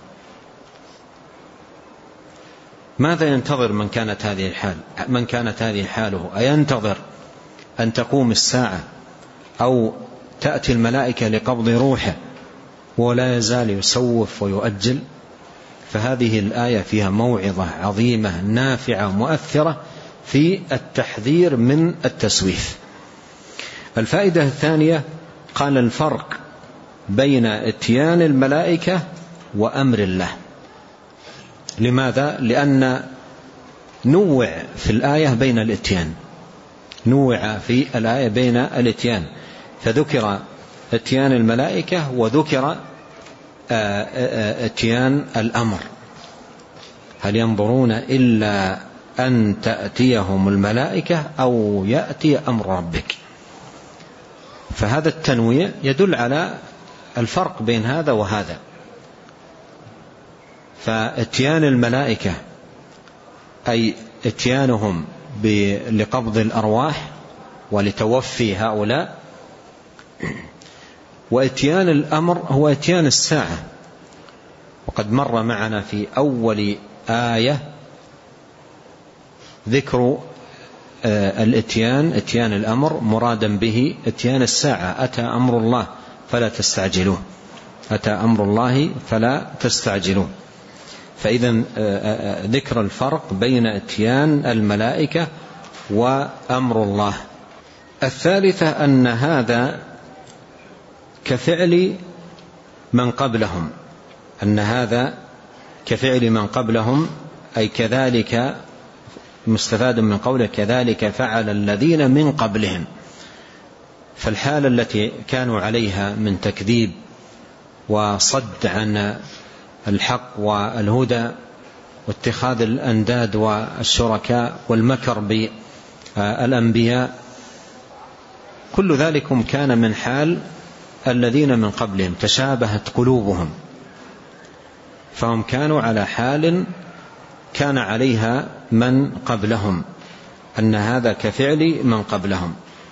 ماذا ينتظر من كانت هذه الحال من كانت هذه حاله؟ أينتظر أن تقوم الساعة أو تأتي الملائكة لقبض روحه ولا يزال يسوف ويؤجل؟ فهذه الآية فيها موعظة عظيمة نافعة مؤثرة في التحذير من التسويف. الفائدة الثانية قال: الفرق بين اتيان الملائكة وأمر الله. لماذا؟ لأن نوع في الآية بين الاتيان، نوع في الآية بين الاتيان، فذكر اتيان الملائكة وذكر اتيان الأمر. هل ينظرون إلا أن تأتيهم الملائكة أو يأتي أمر ربك؟ فهذا التنويع يدل على الفرق بين هذا وهذا. فاتيان الملائكة أي اتيانهم لقبض الأرواح ولتوفي هؤلاء. وإتيان الأمر هو إتيان الساعة، وقد مر معنا في أول آية ذكر الإتيان، إتيان الأمر مرادا به إتيان الساعة. أتى أمر الله فلا تستعجلوه، أتى أمر الله فلا تستعجلوه. فإذا ذكر الفرق بين إتيان الملائكة وأمر الله. الثالثة أن هذا كفعل من قبلهم، أن هذا كفعل من قبلهم، أي كذلك مستفاد من قوله كذلك فعل الذين من قبلهم. فالحالة التي كانوا عليها من تكذيب وصد عن الحق والهدى واتخاذ الأنداد والشركاء والمكر بالأنبياء، كل ذلكم كان من حال الذين من قبلهم، تشابهت قلوبهم، فهم كانوا على حال كان عليها من قبلهم، أن هذا كفعل من قبلهم.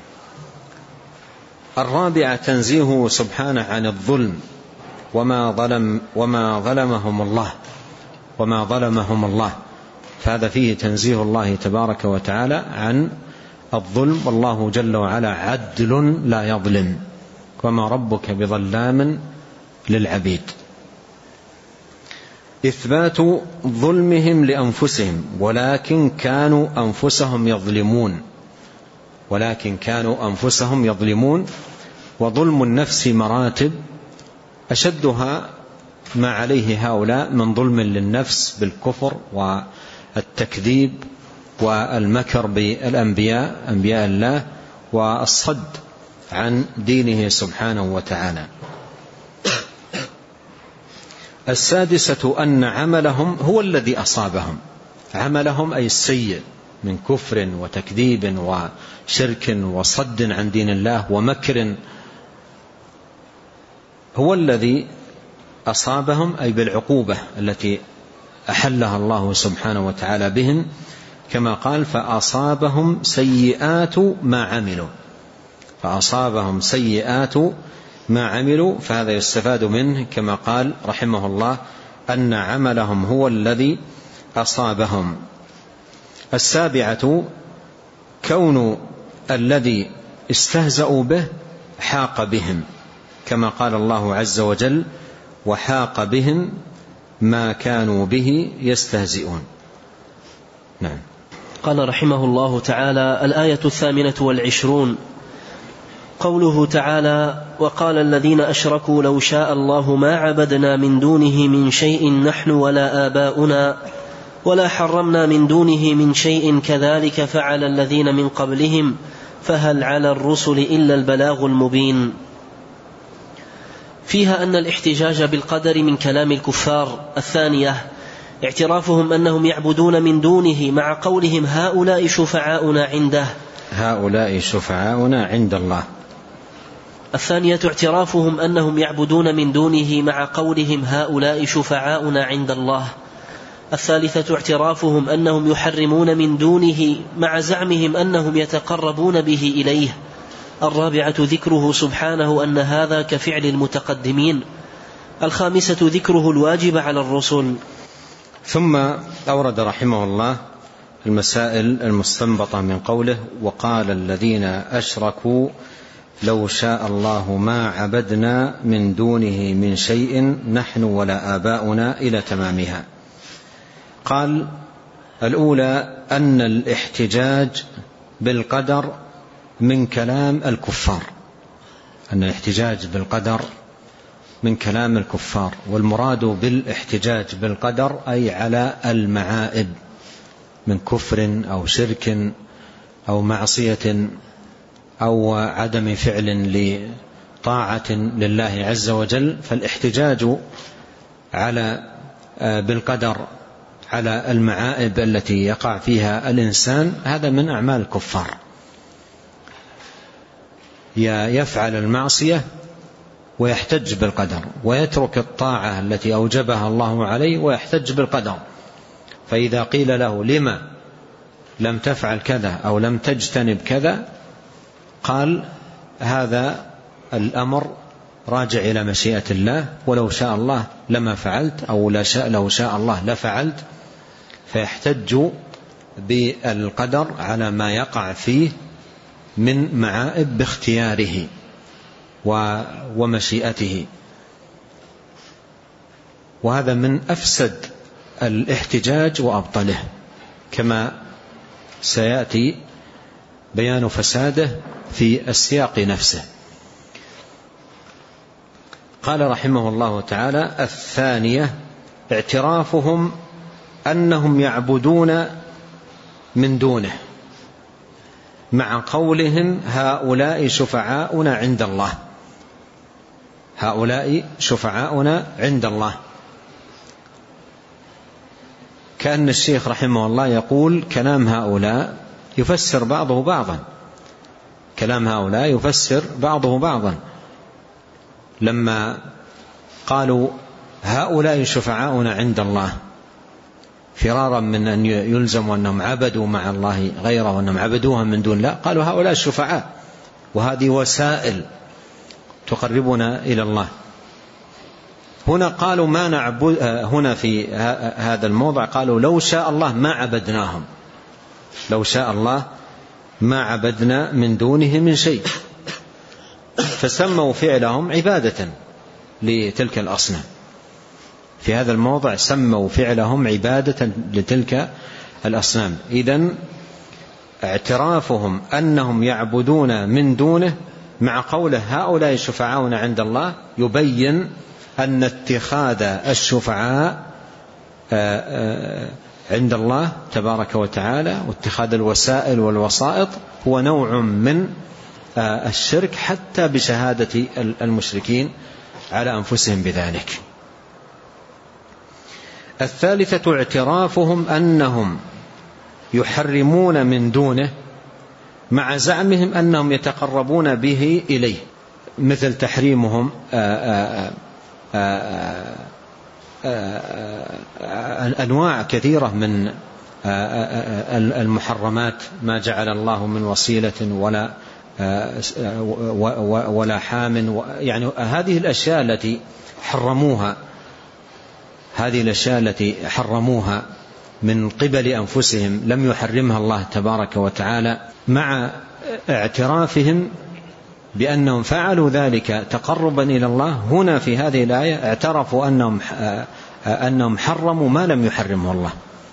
الرابعة تنزيهه سبحانه عن الظلم، وما ظلم وما ظلمهم الله وما ظلمهم الله فهذا فيه تنزيه الله تبارك وتعالى عن الظلم، والله جل وعلا عدل لا يظلم، وما ربك بظلام للعبيد. إثبات ظلمهم لأنفسهم، ولكن كانوا أنفسهم يظلمون ولكن كانوا أنفسهم يظلمون وظلم النفس مراتب، أشدها ما عليه هؤلاء من ظلم للنفس بالكفر والتكذيب والمكر بالأنبياء أنبياء الله والصد عن دينه سبحانه وتعالى. السادسة أن عملهم هو الذي أصابهم، عملهم أي السيء من كفر وتكذيب وشرك وصد عن دين الله ومكر هو الذي أصابهم، أي بالعقوبة التي أحلها الله سبحانه وتعالى بهم، كما قال فأصابهم سيئات ما عملوا فأصابهم سيئات ما عملوا فهذا يستفاد منه كما قال رحمه الله أن عملهم هو الذي أصابهم. السابعة كون الذي استهزأوا به حاق بهم، كما قال الله عز وجل وحاق بهم ما كانوا به يستهزئون. نعم. قال رحمه الله تعالى: الآية الثامنة والعشرون، قوله تعالى: وقال الذين أشركوا لو شاء الله ما عبدنا من دونه من شيء نحن ولا آباؤنا ولا حرمنا من دونه من شيء كذلك فعل الذين من قبلهم فهل على الرسل إلا البلاغ المبين. فيها أن الاحتجاج بالقدر من كلام الكفار. الثانية اعترافهم أنهم يعبدون من دونه مع قولهم هؤلاء شفعاؤنا عنده هؤلاء شفعاؤنا عند الله. الثانية اعترافهم أنهم يعبدون من دونه مع قولهم هؤلاء شفعاؤنا عند الله. الثالثة اعترافهم أنهم يحرمون من دونه مع زعمهم أنهم يتقربون به إليه. الرابعة ذكره سبحانه أن هذا كفعل المتقدمين. الخامسة ذكره الواجب على الرسل. ثم أورد رحمه الله المسائل المستنبطة من قوله وقال الذين أشركوا لو شاء الله ما عبدنا من دونه من شيء نحن ولا آباؤنا إلى تمامها. قال الأولى أن الاحتجاج بالقدر من كلام الكفار أن الاحتجاج بالقدر من كلام الكفار، والمراد بالاحتجاج بالقدر أي على المعائب من كفر أو شرك أو معصية أو عدم فعل لطاعة لله عز وجل. فالاحتجاج على بالقدر على المعائب التي يقع فيها الإنسان هذا من أعمال الكفار، يفعل المعصية ويحتج بالقدر، ويترك الطاعة التي أوجبها الله عليه ويحتج بالقدر. فإذا قيل له لما لم تفعل كذا أو لم تجتنب كذا قال هذا الأمر راجع إلى مشيئة الله، ولو شاء الله لما فعلت، أو لا شاء لو شاء الله لفعلت، فيحتج بالقدر على ما يقع فيه من معائب باختياره ومشيئته. وهذا من أفسد الاحتجاج وأبطله، كما سيأتي بيان فساده في السياق نفسه. قال رحمه الله تعالى: الثانية اعترافهم أنهم يعبدون من دونه، مع قولهم هؤلاء شفعاؤنا عند الله. هؤلاء شفعاؤنا عند الله، كأن الشيخ رحمه الله يقول كلام هؤلاء يفسر بعضه بعضا، كلام هؤلاء يفسر بعضه بعضا. لما قالوا هؤلاء شفعاؤنا عند الله فرارا من أن يلزموا أنهم عبدوا مع الله غيره وأنهم عبدوها من دون الله، قالوا هؤلاء الشفعاء، وهذه وسائل تقربنا إلى الله. هنا قالوا ما نعبد، هنا في هذا الموضع قالوا لو شاء الله ما عبدناهم، لو شاء الله ما عبدنا من دونه من شيء، فسموا فعلهم عبادة لتلك الأصنام. في هذا الموضع سموا فعلهم عبادة لتلك الأصنام. إذن اعترافهم أنهم يعبدون من دونه مع قوله هؤلاء شفعاؤنا عند الله يبين أن اتخاذ الشفعاء عند الله تبارك وتعالى واتخاذ الوسائل والوسائط هو نوع من الشرك، حتى بشهادة المشركين على أنفسهم بذلك. الثالثة اعترافهم أنهم يحرمون من دونه مع زعمهم أنهم يتقربون به إليه، مثل تحريمهم آآ آآ آآ أنواع كثيرة من المحرمات، ما جعل الله من وصيلة ولا ولا حام، يعني هذه الأشياء التي حرموها، هذه الأشياء التي حرموها من قبل أنفسهم لم يحرمها الله تبارك وتعالى، مع اعترافهم بأنهم فعلوا ذلك تقربا إلى الله. هنا في هذه الآية اعترفوا أنهم أنهم حرموا ما لم يحرمه الله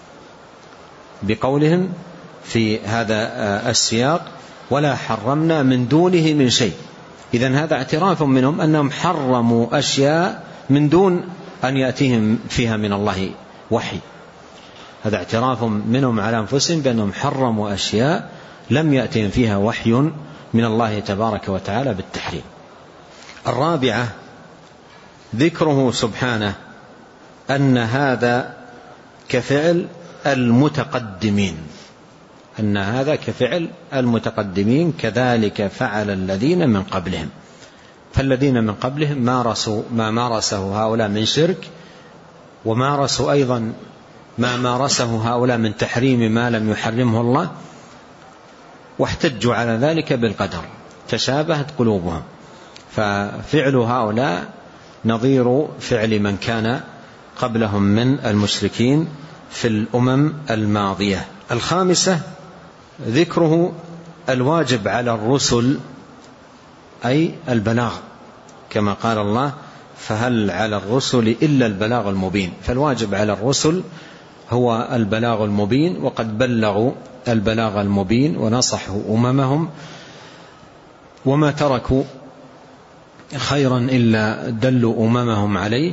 بقولهم في هذا السياق ولا حرمنا من دونه من شيء. إذن هذا اعتراف منهم أنهم حرموا أشياء من دون أن يأتيهم فيها من الله وحي. هذا اعتراف منهم على أنفسهم بأنهم حرموا أشياء لم يأتيهم فيها وحي من الله تبارك وتعالى بالتحريم. الرابعة ذكره سبحانه أن هذا كفعل المتقدمين، أن هذا كفعل المتقدمين كذلك فعل الذين من قبلهم. فالذين من قبلهم مارسوا ما مارسه هؤلاء من شرك، ومارسوا أيضا ما مارسه هؤلاء من تحريم ما لم يحرمه الله، واحتجوا على ذلك بالقدر، تشابهت قلوبهم. ففعل هؤلاء نظير فعل من كان قبلهم من المشركين في الأمم الماضية. الخامسة ذكره الواجب على الرسل، أي البلاغ، كما قال الله فهل على الرسل إلا البلاغ المبين. فالواجب على الرسل هو البلاغ المبين، وقد بلغوا البلاغ المبين ونصحوا أممهم، وما تركوا خيرا إلا دلوا أممهم عليه،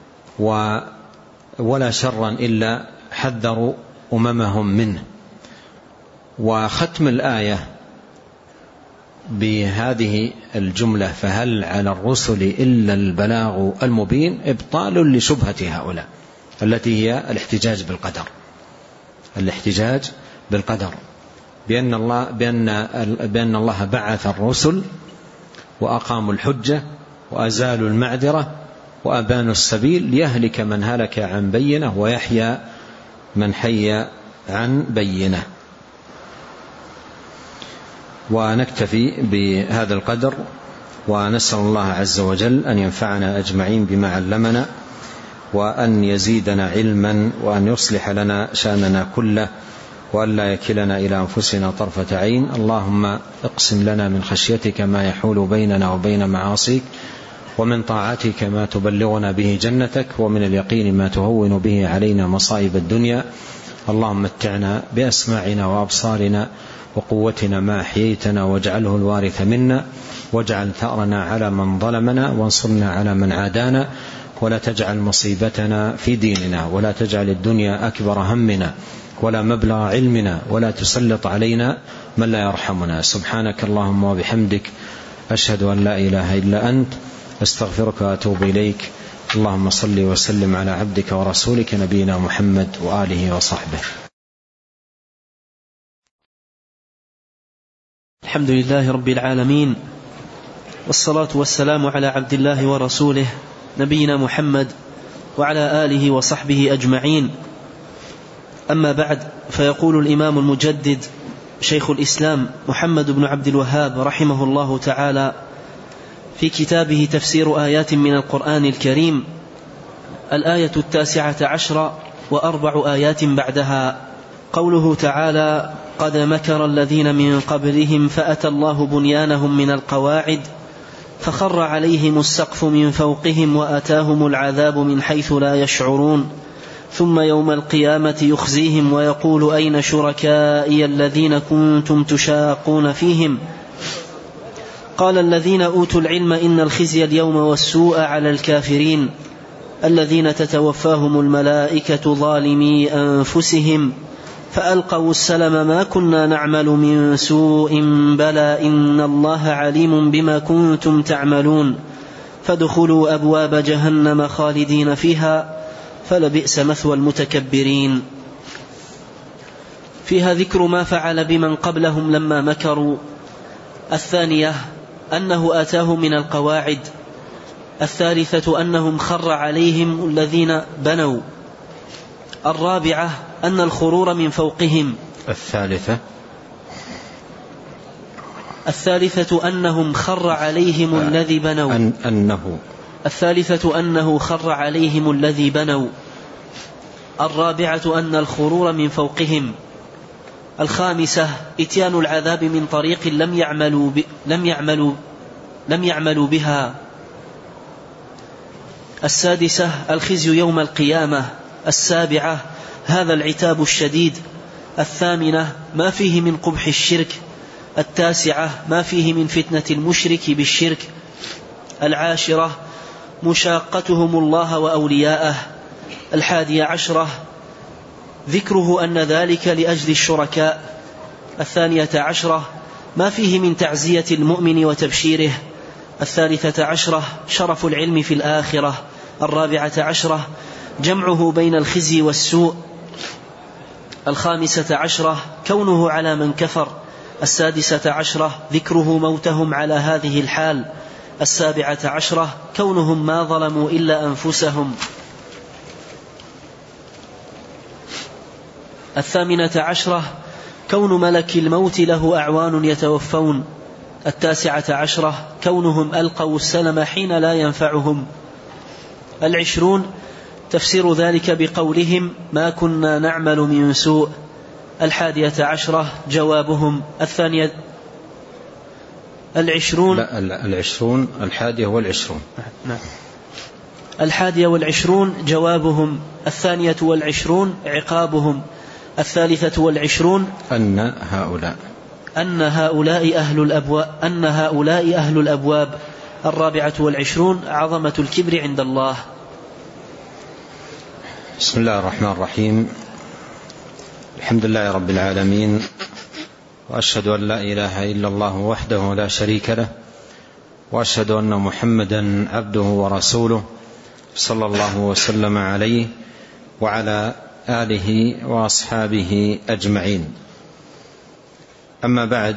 ولا شرا إلا حذروا أممهم منه. وختم الآية بهذه الجملة فهل على الرسل إلا البلاغ المبين إبطال لشبهة هؤلاء التي هي الاحتجاج بالقدر، الاحتجاج بالقدر بأن الله, بأن بأن الله بعث الرسل وأقاموا الحجة وأزالوا المعذرة وأبانوا السبيل ليهلك من هلك عن بينة ويحيى من حي عن بينة. ونكتفي بهذا القدر، ونسأل الله عز وجل أن ينفعنا أجمعين بما علمنا، وأن يزيدنا علما، وأن يصلح لنا شأننا كله، وأن لا يكلنا إلى أنفسنا طرفة عين. اللهم اقسم لنا من خشيتك ما يحول بيننا وبين معاصيك، ومن طاعتك ما تبلغنا به جنتك، ومن اليقين ما تهون به علينا مصائب الدنيا. اللهم متعنا بأسماعنا وأبصارنا وقوتنا ما أحييتنا، واجعله الوارث منا، واجعل ثأرنا على من ظلمنا، وانصرنا على من عادانا، ولا تجعل مصيبتنا في ديننا، ولا تجعل الدنيا أكبر همنا ولا مبلغ علمنا، ولا تسلط علينا من لا يرحمنا. سبحانك اللهم وبحمدك، أشهد أن لا إله إلا أنت، أستغفرك وأتوب إليك. اللهم صل وسلم على عبدك ورسولك نبينا محمد وآله وصحبه. الحمد لله رب العالمين، والصلاة والسلام على عبد الله ورسوله نبينا محمد وعلى آله وصحبه أجمعين. أما بعد، فيقول الإمام المجدد شيخ الإسلام محمد بن عبد الوهاب رحمه الله تعالى في كتابه تفسير آيات من القرآن الكريم: الآية التاسعة عشر وأربع آيات بعدها، قوله تعالى: قد مكر الذين من قبلهم فأتى الله بنيانهم من القواعد فخر عليهم السقف من فوقهم وأتاهم العذاب من حيث لا يشعرون، ثم يوم القيامة يخزيهم ويقول: أين شركائي الذين كنتم تشاقون فيهم؟ قال الذين أوتوا العلم إن الخزي اليوم والسوء على الكافرين الذين تتوفاهم الملائكة ظالمي أنفسهم فألقوا السلم: ما كنا نعمل من سوء بلى إن الله عليم بما كنتم تعملون، فادخلوا أبواب جهنم خالدين فيها فلبئس مثوى المتكبرين. فيها ذكر ما فعل بمن قبلهم لما مكروا. الثانية أنه آتاهم من القواعد. الثالثة أنهم خر عليهم الذين بنوا. الرابعة أن الخرور من فوقهم. الثالثة الثالثة أنهم خر عليهم الذي بنوا أن أنه الثالثة أنه خر عليهم الذي بنوا. الرابعة أن الخرور من فوقهم. الخامسة إتيان العذاب من طريق لم يعملوا ب... لم يعملوا لم يعملوا بها. السادسة الخزي يوم القيامة. السابعة هذا العتاب الشديد. الثامنة ما فيه من قبح الشرك. التاسعة ما فيه من فتنة المشرك بالشرك. العاشرة مشاقتهم الله وأولياءه. الحادية عشرة ذكره أن ذلك لأجل الشركاء. الثانية عشرة ما فيه من تعزية المؤمن وتبشيره. الثالثة عشرة شرف العلم في الآخرة. الرابعة عشرة جمعه بين الخزي والسوء. الخامسة عشرة كونه على من كفر. السادسة عشرة ذكره موتهم على هذه الحال. السابعة عشرة كونهم ما ظلموا إلا أنفسهم. الثامنة عشرة كون ملك الموت له أعوان يتوفون. التاسعة عشرة كونهم ألقوا السلم حين لا ينفعهم. العشرون تفسير ذلك بقولهم: ما كنا نعمل من سوء. الحادية عشرة جوابهم. الثانية العشرون لا العشرون الحادية والعشرون نعم. الحادية والعشرون جوابهم. الثانية والعشرون عقابهم. الثالثة والعشرون أن هؤلاء أن هؤلاء أهل الأبواب أن هؤلاء أهل الأبواب. الرابعة والعشرون عظمة الكبر عند الله. بسم الله الرحمن الرحيم. الحمد لله رب العالمين، وأشهد أن لا إله إلا الله وحده لا شريك له، وأشهد أن محمدا عبده ورسوله صلى الله وسلم عليه وعلى آله وأصحابه أجمعين. أما بعد،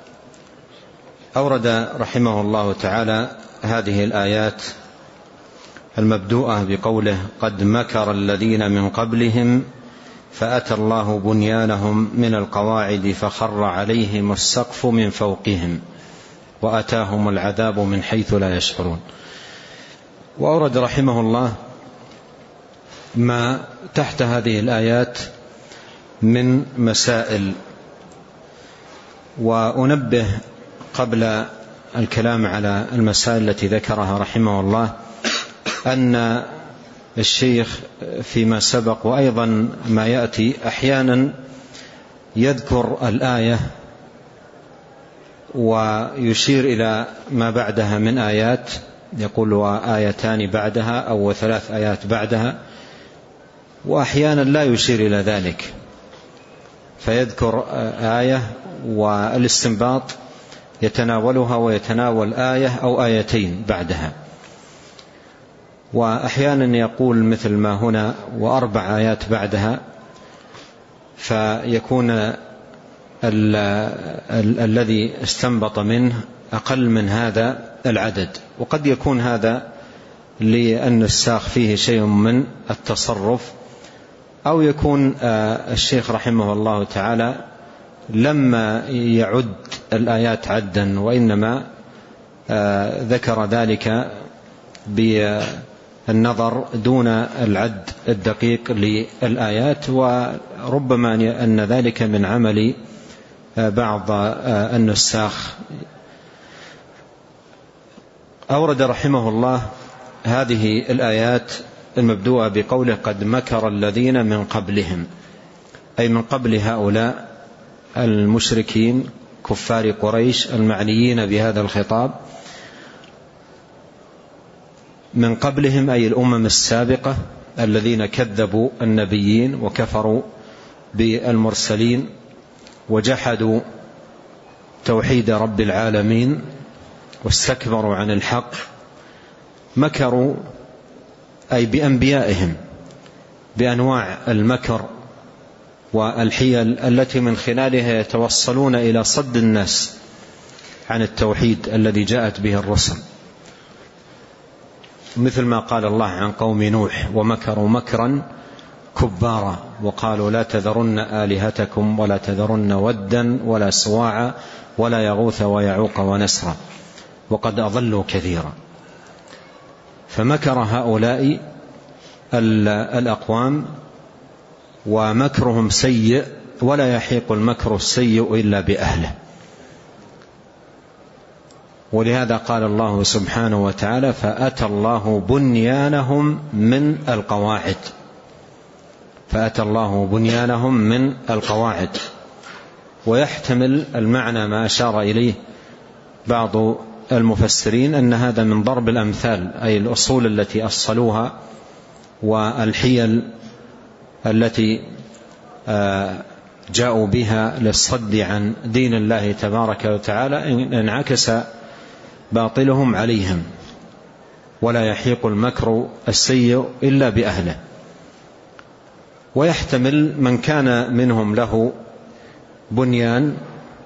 أورد رحمه الله تعالى هذه الآيات المبدوءة بقوله: قد مكر الذين من قبلهم فأتى الله بنيانهم من القواعد فخر عليهم السقف من فوقهم وأتاهم العذاب من حيث لا يشعرون. وأورد رحمه الله ما تحت هذه الآيات من مسائل. وأنبه قبل الكلام على المسائل التي ذكرها رحمه الله أن الشيخ فيما سبق وأيضا ما يأتي أحيانا يذكر الآية ويشير إلى ما بعدها من آيات، يقول وآيتان بعدها أو ثلاث آيات بعدها، وأحيانا لا يشير إلى ذلك فيذكر آية والاستنباط يتناولها ويتناول آية أو آيتين بعدها، وأحيانا يقول مثل ما هنا وأربع آيات بعدها، فيكون ال ال الذي استنبط منه أقل من هذا العدد. وقد يكون هذا لأن الساق فيه شيء من التصرف، أو يكون الشيخ رحمه الله تعالى لما يعد الآيات عدا، وإنما ذكر ذلك بالنظر دون العد الدقيق للآيات، وربما أن ذلك من عمل بعض النساخ. أورد رحمه الله هذه الآيات المبدوءة بقوله قد مكر الذين من قبلهم، أي من قبل هؤلاء المشركين كفار قريش المعنيين بهذا الخطاب، من قبلهم أي الأمم السابقة الذين كذبوا النبيين وكفروا بالمرسلين وجحدوا توحيد رب العالمين واستكبروا عن الحق. مكروا أي بأنبيائهم بأنواع المكر والحيل التي من خلالها يتوصلون إلى صد الناس عن التوحيد الذي جاءت به الرسل، مثل ما قال الله عن قوم نوح ومكروا مكرا كبارا وقالوا لا تذرن آلهتكم ولا تذرن ودا ولا سواعا ولا يغوث ويعوق ونسرا وقد أضلوا كثيرا. فمكر هؤلاء الأقوام ومكرهم سيء، ولا يحيق المكر السيء إلا بأهله. ولهذا قال الله سبحانه وتعالى فأتى الله بنيانهم من القواعد، فأتى الله بنيانهم من القواعد. ويحتمل المعنى ما أشار إليه بعض المفسرين أن هذا من ضرب الأمثال، أي الأصول التي أصلوها والحيل التي جاءوا بها للصد عن دين الله تبارك وتعالى انعكس باطلهم عليهم، ولا يحيق المكر السيء إلا بأهله. ويحتمل من كان منهم له بنيان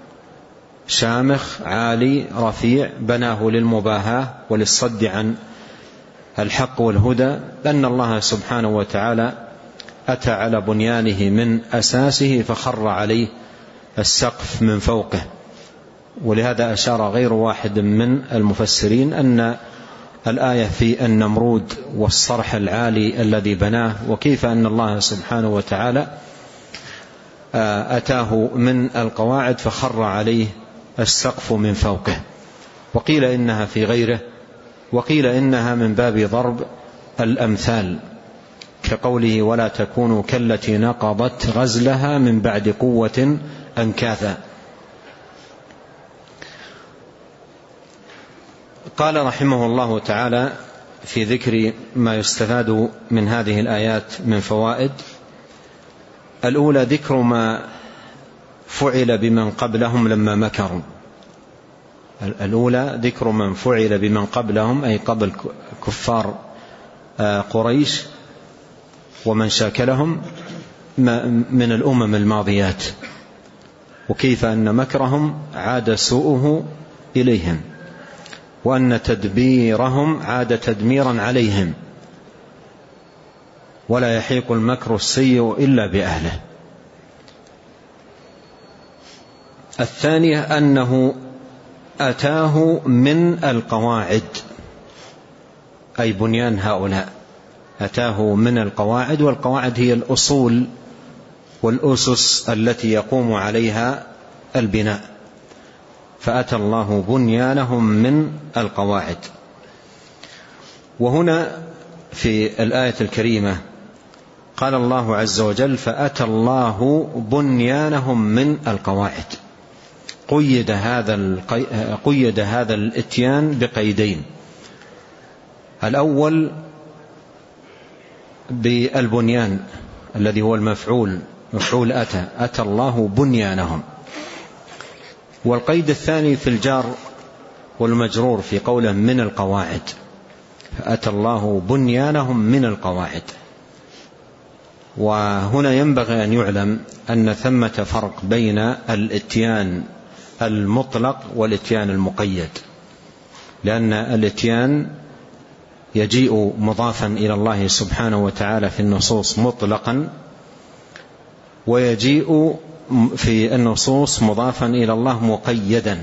شامخ عالي رفيع بناه للمباهاة وللصد عن الحق والهدى، أن الله سبحانه وتعالى أتى على بنيانه من أساسه فخر عليه السقف من فوقه. ولهذا أشار غير واحد من المفسرين أن الآية في النمرود والصرح العالي الذي بناه، وكيف أن الله سبحانه وتعالى أتاه من القواعد فخر عليه السقف من فوقه. وقيل إنها في غيره، وقيل إنها من باب ضرب الأمثال، كقوله ولا تكونوا كالتي نقضت غزلها من بعد قوة أنكاثا. قال رحمه الله تعالى في ذكر ما يستفاد من هذه الآيات من فوائد: الأولى ذكر ما فعل بمن قبلهم لما مكروا. الأولى ذكر من فعل بمن قبلهم، أي قبل كفار قريش ومن شاكلهم من الأمم الماضيات، وكيف أن مكرهم عاد سوءه إليهم، وأن تدبيرهم عاد تدميرا عليهم، ولا يحيق المكر السيء إلا بأهله. الثانية أنه أتاه من القواعد، أي بنيان هؤلاء، أتاه من القواعد، والقواعد هي الأصول والأسس التي يقوم عليها البناء، فأتى الله بنيانهم من القواعد. وهنا في الآية الكريمة قال الله عز وجل فأتى الله بنيانهم من القواعد. قيد هذا قيد هذا الاتيان بقيدين: الأول بالبنيان الذي هو المفعول، مفعول أتى، أتى الله بنيانهم. والقيد الثاني في الجار والمجرور في قوله من القواعد، فأتى الله بنيانهم من القواعد. وهنا ينبغي أن يعلم أن ثمة فرق بين الاتيان المطلق والاتيان المقيد، لأن الاتيان يجيء مضافا إلى الله سبحانه وتعالى في النصوص مطلقا، ويجيء في النصوص مضافا إلى الله مقيدا.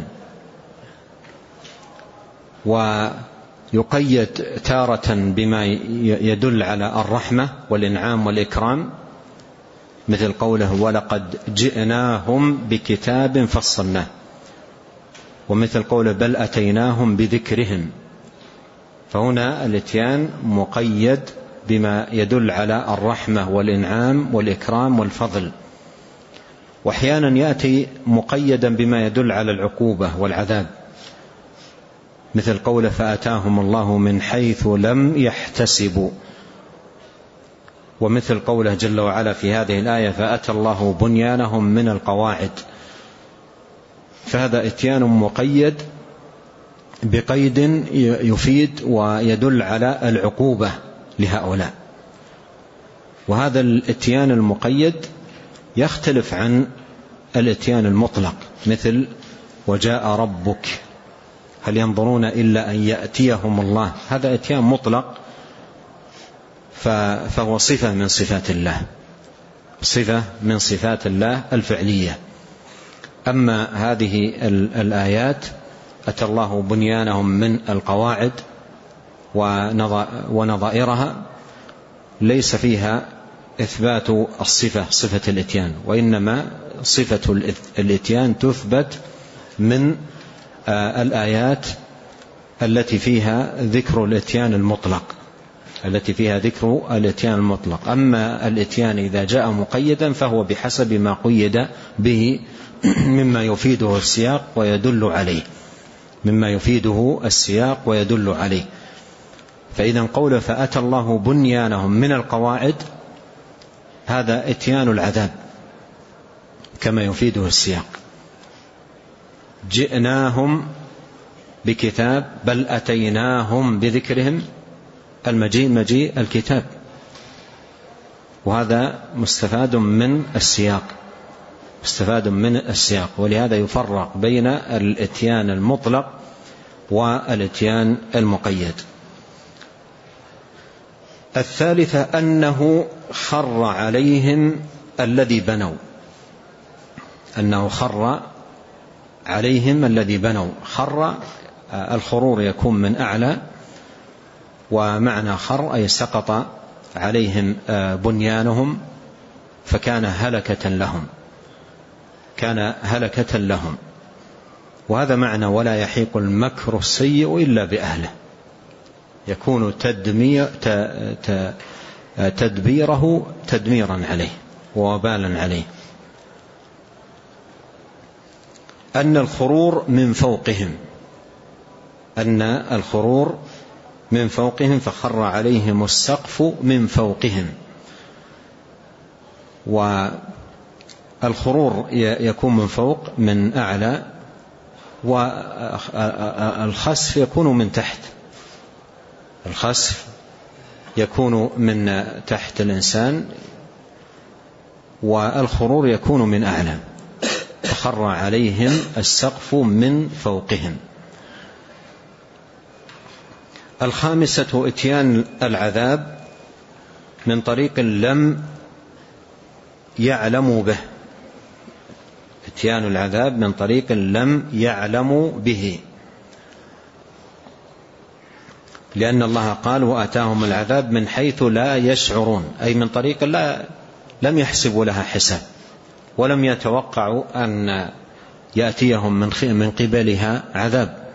ويقيد تارة بما يدل على الرحمة والإنعام والإكرام، مثل قوله ولقد جئناهم بكتاب فصلناه، ومثل قوله بل أتيناهم بذكرهم. فهنا الاتيان مقيد بما يدل على الرحمة والإنعام والإكرام والفضل، وأحيانا يأتي مقيدا بما يدل على العقوبة والعذاب، مثل قوله فأتاهم الله من حيث لم يحتسبوا، ومثل قوله جل وعلا في هذه الآية فأتى الله بنيانهم من القواعد. فهذا اتيان مقيد بقيد يفيد ويدل على العقوبة لهؤلاء. وهذا الاتيان المقيد يختلف عن الاتيان المطلق، مثل وجاء ربك، هل ينظرون إلا أن يأتيهم الله، هذا اتيان مطلق فهو صفة من صفات الله، صفة من صفات الله الفعلية. أما هذه الآيات أتى الله بنيانهم من القواعد ونظائرها ليس فيها إثبات الصفة، صفة الاتيان، وإنما صفة الاتيان تثبت من الآيات التي فيها ذكر الاتيان المطلق، التي فيها ذكر الاتيان المطلق. أما الاتيان إذا جاء مقيدا فهو بحسب ما قيد به مما يفيده السياق ويدل عليه، مما يفيده السياق ويدل عليه. فإذا قوله فأتى الله بنيانهم من القواعد هذا اتيان العذاب كما يفيده السياق. جئناهم بكتاب بل أتيناهم بذكرهم، المجيء مجيء الكتاب، وهذا مستفاد من السياق، مستفاد من السياق. ولهذا يفرق بين الاتيان المطلق والاتيان المقيد. الثالثة أنه خر عليهم الذي بنوا، أنه خر عليهم الذي بنوا. خر الخرور يكون من أعلى، ومعنى خر أي سقط عليهم بنيانهم فكان هلكة لهم، كان هلكة لهم. وهذا معنى ولا يحيق المكر السيء إلا بأهله، يكون تدمير تدبيره تدميرا عليه ووبالا عليه. أن الخرور من فوقهم، أن الخرور من فوقهم فخر عليهم السقف من فوقهم. والخرور يكون من فوق من أعلى، والخسف يكون من تحت، الخسف يكون من تحت الإنسان، والخرور يكون من أعلى. فخر عليهم السقف من فوقهم. الخامسة اتيان العذاب من طريق لم يعلموا به، اتيان العذاب من طريق لم يعلموا به، لأن الله قال وآتاهم العذاب من حيث لا يشعرون، أي من طريق لا لم يحسبوا لها حساب، ولم يتوقعوا أن يأتيهم من من قبلها عذاب.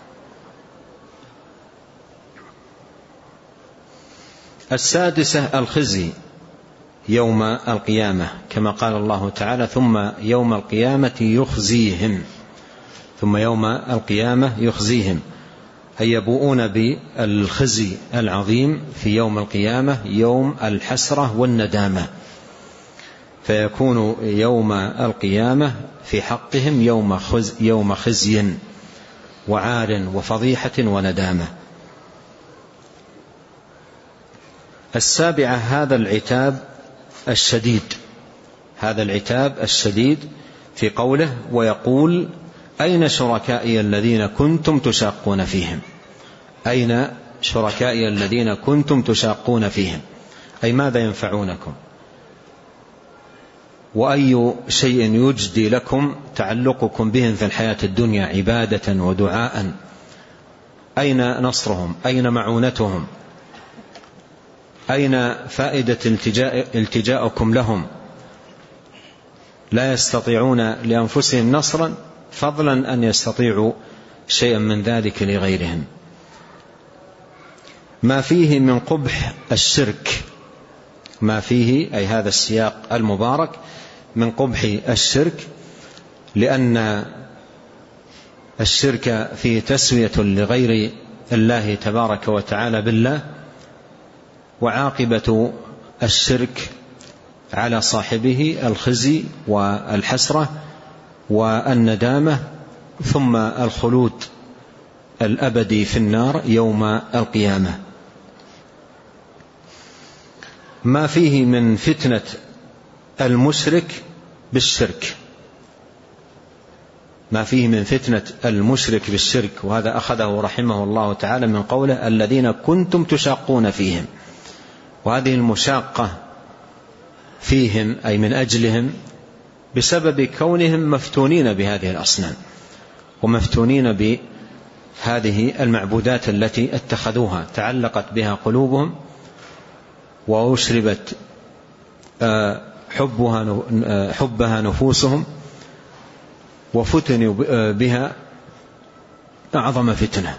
السادسة الخزي يوم القيامة، كما قال الله تعالى ثم يوم القيامة يخزيهم، ثم يوم القيامة يخزيهم، أي يبوؤون بالخزي العظيم في يوم القيامة، يوم الحسرة والندامة، فيكون يوم القيامة في حقهم يوم خزي, يوم خزي وعار وفضيحة وندامة. السابعة هذا العتاب الشديد، هذا العتاب الشديد في قوله ويقول أين شركائي الذين كنتم تشاقون فيهم، أين شركائي الذين كنتم تشاقون فيهم، أي ماذا ينفعونكم، وأي شيء يجدي لكم تعلقكم بهم في الحياة الدنيا عبادة ودعاء، أين نصرهم، أين معونتهم، أين فائدة التجاء التجاءكم لهم، لا يستطيعون لأنفسهم نصرا فضلا أن يستطيعوا شيئا من ذلك لغيرهم. ما فيه من قبح الشرك، ما فيه أي هذا السياق المبارك من قبح الشرك، لأن الشرك فيه تسوية لغير الله تبارك وتعالى بالله، وعاقبة الشرك على صاحبه الخزي والحسرة والندامة، ثم الخلود الأبدي في النار يوم القيامة. ما فيه من فتنة المشرك بالشرك، ما فيه من فتنة المشرك بالشرك، وهذا أخذه رحمه الله تعالى من قوله الذين كنتم تشاقون فيهم، وهذه المشاقة فيهم أي من أجلهم بسبب كونهم مفتونين بهذه الأصنام، ومفتونين بهذه المعبودات التي اتخذوها، تعلقت بها قلوبهم وأشربت حبها حبها نفوسهم، وفتنوا بها أعظم فتنة.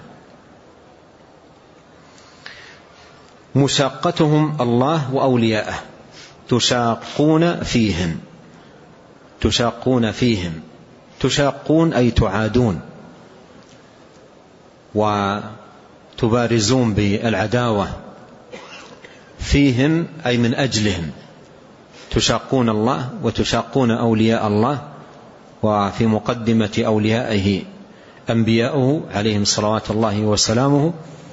مشاقتهم الله وأولياءه، تشاقون فيهم، تشاقون فيهم، تشاقون أي تعادون وتبارزون بالعداوة، فيهم أي من أجلهم، تشاقون الله وتشاقون أولياء الله، وفي مقدمة أوليائه أنبياؤه عليهم صلوات الله وسلامه.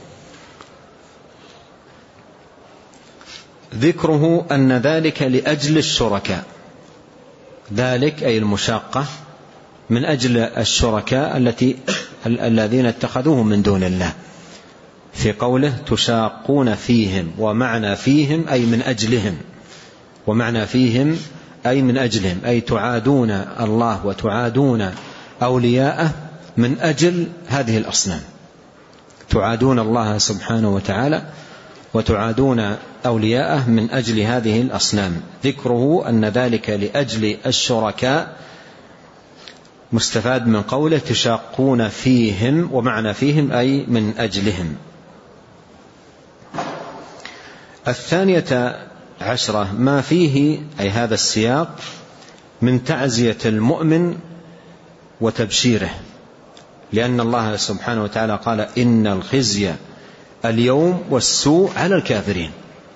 ذكره أن ذلك لأجل الشركاء، ذلك أي المشاقة من أجل الشركاء التي الذين اتخذوهم من دون الله، في قوله تشاقون فيهم، ومعنى فيهم أي من أجلهم، ومعنى فيهم أي من أجلهم، أي تعادون الله وتعادون أولياءه من أجل هذه الأصنام، تعادون الله سبحانه وتعالى وتعادون أولياءه من أجل هذه الأصنام. ذكره أن ذلك لأجل الشركاء مستفاد من قوله تشاقون فيهم، ومعنى فيهم أي من أجلهم. الثانية عشرة ما فيه أي هذا السياق من تعزية المؤمن وتبشيره، لأن الله سبحانه وتعالى قال إن الخزي اليوم والسوء على الكافرين،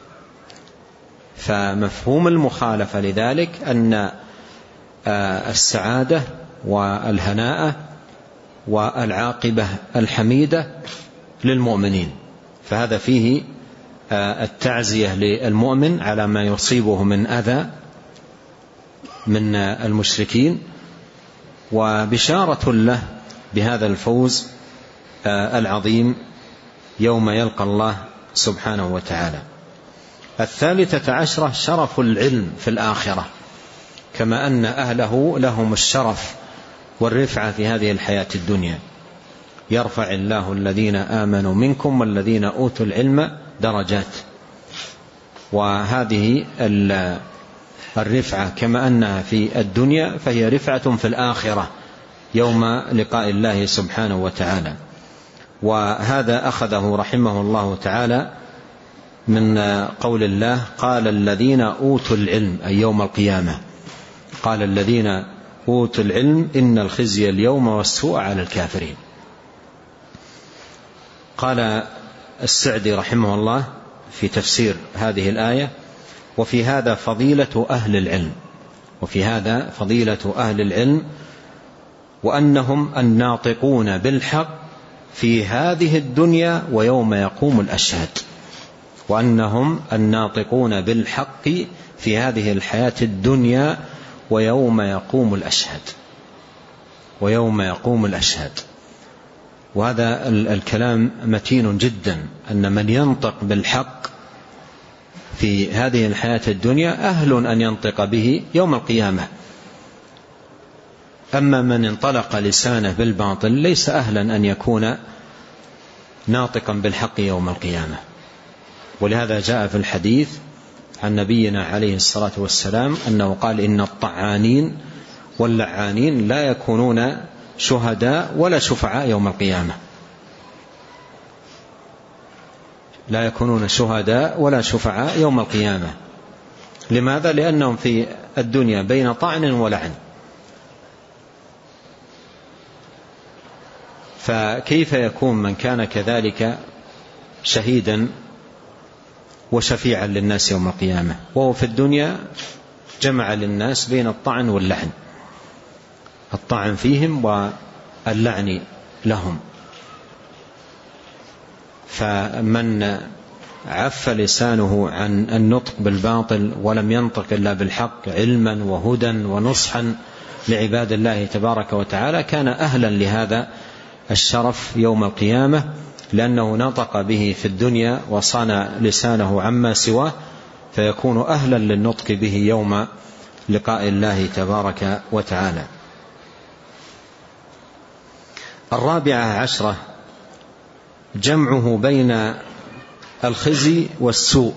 فمفهوم المخالفة لذلك أن السعادة والهناء والعاقبة الحميدة للمؤمنين، فهذا فيه التعزية للمؤمن على ما يصيبه من أذى من المشركين، وبشارة له بهذا الفوز العظيم يوم يلقى الله سبحانه وتعالى. الثالثة عشرة شرف العلم في الآخرة، كما أن أهله لهم الشرف والرفعة في هذه الحياة الدنيا. يرفع الله الذين آمنوا منكم والذين أوتوا العلم درجات. وهذه الرفعة كما أنها في الدنيا فهي رفعة في الآخرة يوم لقاء الله سبحانه وتعالى. وهذا أخذه رحمه الله تعالى من قول الله: قال الذين أوتوا العلم، أي يوم القيامة، قال الذين أوتوا العلم إن الخزي اليوم والسوء على الكافرين. قال السعدي رحمه الله في تفسير هذه الآية: وفي هذا فضيلة أهل العلم، وفي هذا فضيلة أهل العلم، وأنهم الناطقون بالحق في هذه الدنيا ويوم يقوم الأشهاد، وأنهم الناطقون بالحق في هذه الحياة الدنيا ويوم يقوم الأشهاد، ويوم يقوم الأشهاد. وهذا الكلام متين جدا، أن من ينطق بالحق في هذه الحياة الدنيا أهل أن ينطق به يوم القيامة. أما من انطلق لسانه بالباطل ليس أهلا أن يكون ناطقا بالحق يوم القيامة. ولهذا جاء في الحديث عن نبينا عليه الصلاة والسلام أنه قال: إن الطعانين واللعانين لا يكونون شهداء ولا شفعاء يوم القيامة، لا يكونون شهداء ولا شفعاء يوم القيامة. لماذا؟ لأنهم في الدنيا بين طعن ولعن، فكيف يكون من كان كذلك شهيدا وشفيعا للناس يوم القيامة وهو في الدنيا جمع للناس بين الطعن واللعن، الطعن فيهم واللعن لهم. فمن عف لسانه عن النطق بالباطل ولم ينطق إلا بالحق علما وهدى ونصحا لعباد الله تبارك وتعالى كان أهلا لهذا الشرف يوم القيامة، لأنه نطق به في الدنيا وصان لسانه عما سواه، فيكون أهلا للنطق به يوم لقاء الله تبارك وتعالى. الرابعة عشرة جمعه بين الخزي والسوء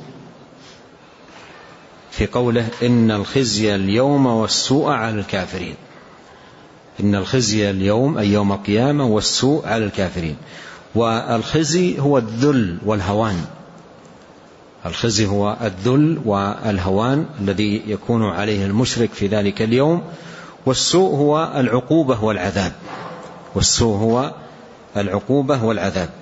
في قوله: إن الخزي اليوم والسوء على الكافرين. إن الخزي اليوم أي يوم القيامة والسوء على الكافرين. والخزي هو الذل والهوان، الخزي هو الذل والهوان الذي يكون عليه المشرك في ذلك اليوم، والسوء هو العقوبة والعذاب، والسوء هو العقوبة والعذاب.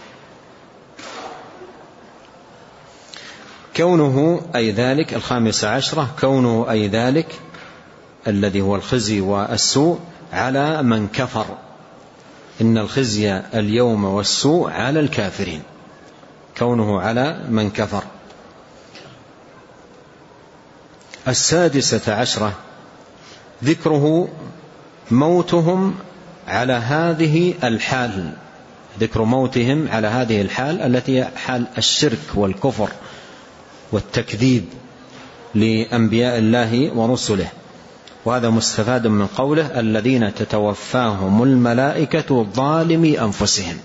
كونه أي ذلك الخامس عشرة كونه أي ذلك الذي هو الخزي والسوء على من كفر. إن الخزي اليوم والسوء على الكافرين، كونه على من كفر. السادسة عشرة ذكره موتهم على هذه الحال، ذكر موتهم على هذه الحال التي هي حال الشرك والكفر والتكذيب لأنبياء الله ورسله. وهذا مستفاد من قوله: الذين تتوفاهم الملائكة ظالمي أنفسهم.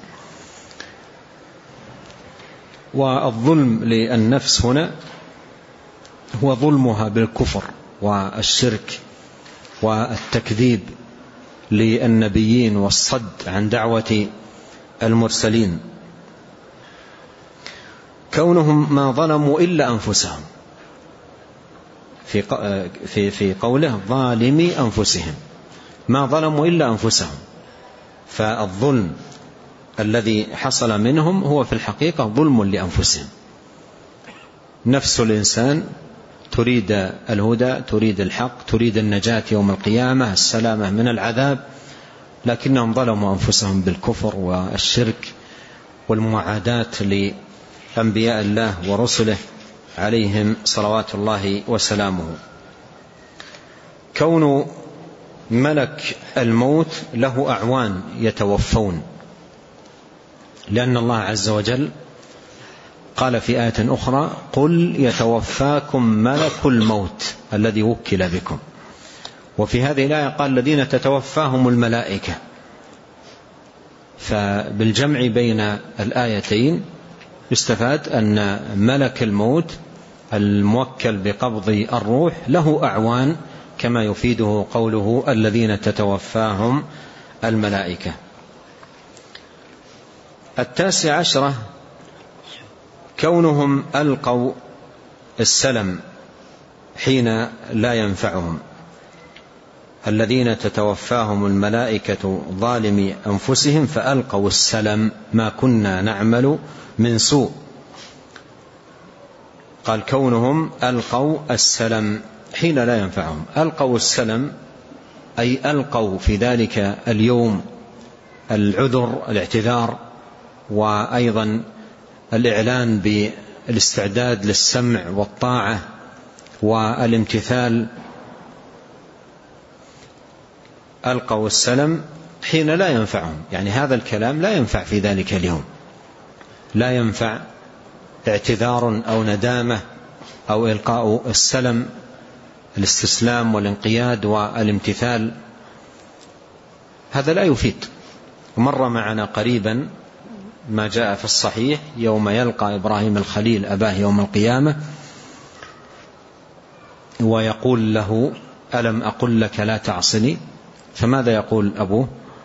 والظلم للنفس هنا هو ظلمها بالكفر والشرك والتكذيب للنبيين والصد عن دعوة المرسلين. كونهم ما ظلموا إلا أنفسهم في في في قوله ظالمي أنفسهم، ما ظلموا إلا أنفسهم. فالظلم الذي حصل منهم هو في الحقيقة ظلم لأنفسهم. نفس الإنسان تريد الهدى، تريد الحق، تريد النجاة يوم القيامة، السلامة من العذاب، لكنهم ظلموا أنفسهم بالكفر والشرك والمعاداة لأنبياء الله ورسله عليهم صلوات الله وسلامه. كون ملك الموت له أعوان يتوفون، لأن الله عز وجل قال في آية أخرى قل يتوفاكم ملك الموت الذي وكل بكم. وفي هذه الآية قال الذين تتوفاهم الملائكة. فبالجمع بين الآيتين يستفاد أن ملك الموت الموكل بقبض الروح له أعوان، كما يفيده قوله الذين تتوفاهم الملائكة. التاسع عشرة كونهم ألقوا السلم حين لا ينفعهم. الذين تتوفاهم الملائكة ظالمي أنفسهم فألقوا السلم ما كنا نعمل من سوء. قال كونهم ألقوا السلم حين لا ينفعهم. ألقوا السلم أي ألقوا في ذلك اليوم العذر الاعتذار، وأيضا الإعلان بالاستعداد للسمع والطاعة والامتثال. ألقوا السلم حين لا ينفعهم، يعني هذا الكلام لا ينفع في ذلك اليوم، لا ينفع اعتذار أو ندامة أو إلقاء السلم، الاستسلام والانقياد والامتثال، هذا لا يفيد. مر معنا قريبا ما جاء في الصحيح يوم يلقى إبراهيم الخليل أباه يوم القيامة ويقول له ألم أقل لك لا تعصني؟ فماذا يقول أبوه؟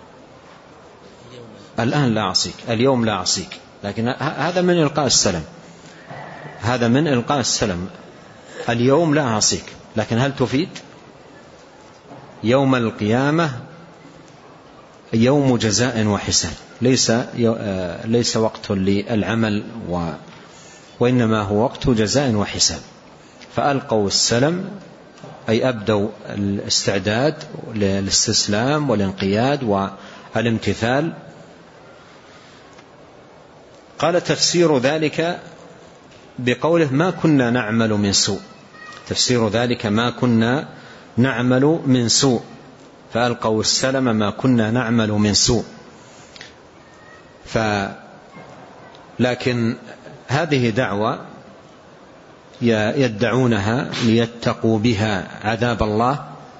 الآن لا أعصيك، اليوم لا أعصيك. لكن هذا من إلقاء السلم، هذا من إلقاء السلم. اليوم لا أعصيك، لكن هل تفيد؟ يوم القيامة يوم جزاء وحساب، ليس ليس وقت للعمل و وإنما هو وقت جزاء وحساب. فألقوا السلم أي أبدوا الاستعداد للاستسلام والانقياد والامتثال. قال تفسير ذلك بقوله ما كنا نعمل من سوء، تفسير ذلك ما كنا نعمل من سوء، فألقوا السلم ما كنا نعمل من سوء. ف لكن هذه دعوة يدعونها ليتقوا بها عذاب الله،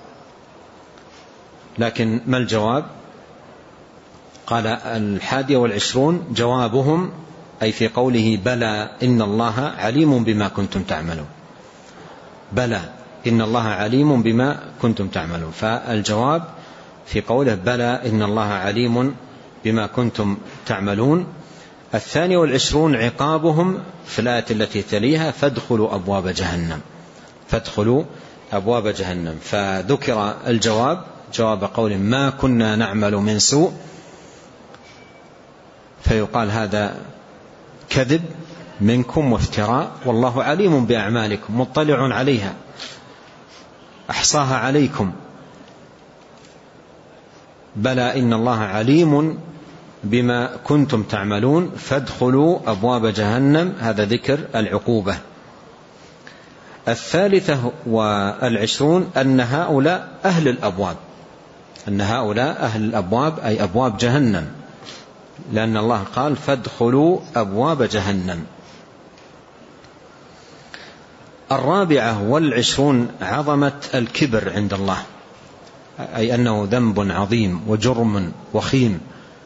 لكن ما الجواب؟ قال الحادية والعشرون جوابهم أي في قوله بلى إن الله عليم بما كنتم تعملون، بلى إن الله عليم بما كنتم تعملون. فالجواب في قوله بلى إن الله عليم بما كنتم تعملون. الثانية والعشرون عقابهم في الآية التي تليها فادخلوا أبواب جهنم، فادخلوا أبواب جهنم. فذكر الجواب جواب قول ما كنا نعمل من سوء، فيقال هذا كذب منكم وافتراء، والله عليم بأعمالكم مطلع عليها أحصاها عليكم. بلى إن الله عليم بما كنتم تعملون فادخلوا أبواب جهنم، هذا ذكر العقوبة. الثالثة والعشرون أن هؤلاء أهل الأبواب، أن هؤلاء أهل الأبواب أي أبواب جهنم، لأن الله قال فادخلوا أبواب جهنم. الرابعة والعشرون عظمة الكبر عند الله، أي أنه ذنب عظيم وجرم وخيم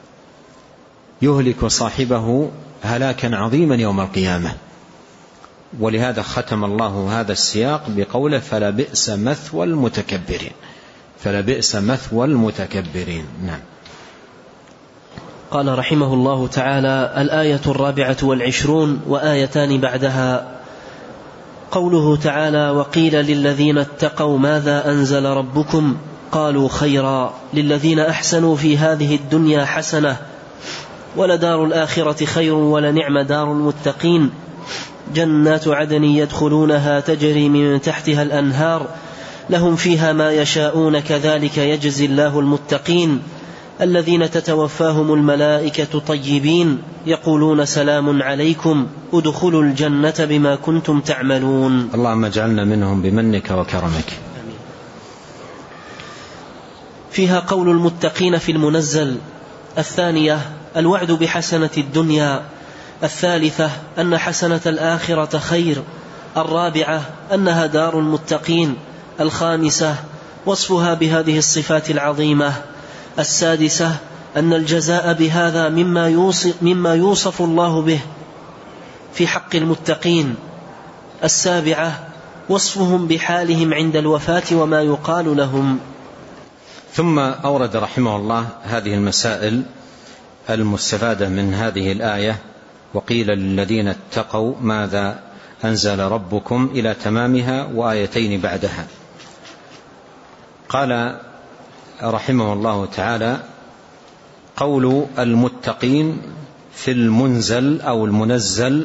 يهلك صاحبه هلاكا عظيما يوم القيامة. ولهذا ختم الله هذا السياق بقوله فلا بئس مثوى المتكبرين، فلا بئس مثوى المتكبرين. نعم. قال رحمه الله تعالى الآية الرابعة والعشرون وآيتان بعدها قوله تعالى وقيل للذين اتقوا ماذا أنزل ربكم قالوا خيرا للذين أحسنوا في هذه الدنيا حسنة ولدار الآخرة خير ولنعم دار المتقين جنات عدن يدخلونها تجري من تحتها الأنهار لهم فيها ما يشاءون كذلك يجزي الله المتقين الذين تتوفاهم الملائكة طيبين يقولون سلام عليكم ادخلوا الجنة بما كنتم تعملون. اللهم اجعلنا منهم بمنك وكرمك. فيها قول المتقين في المنزل. الثانية الوعد بحسنة الدنيا الثالثة أن حسنة الآخرة خير. الرابعة أنها دار المتقين. الخامسة وصفها بهذه الصفات العظيمة. السادسة أن الجزاء بهذا مما يوصف, مما يوصف الله به في حق المتقين. السابعة وصفهم بحالهم عند الوفاة وما يقال لهم. ثم أورد رحمه الله هذه المسائل المستفادة من هذه الآية: وقيل للذين اتقوا ماذا أنزل ربكم إلى تمامها وآيتين بعدها. قال رحمه الله تعالى: قول المتقين في المنزل أو المنزل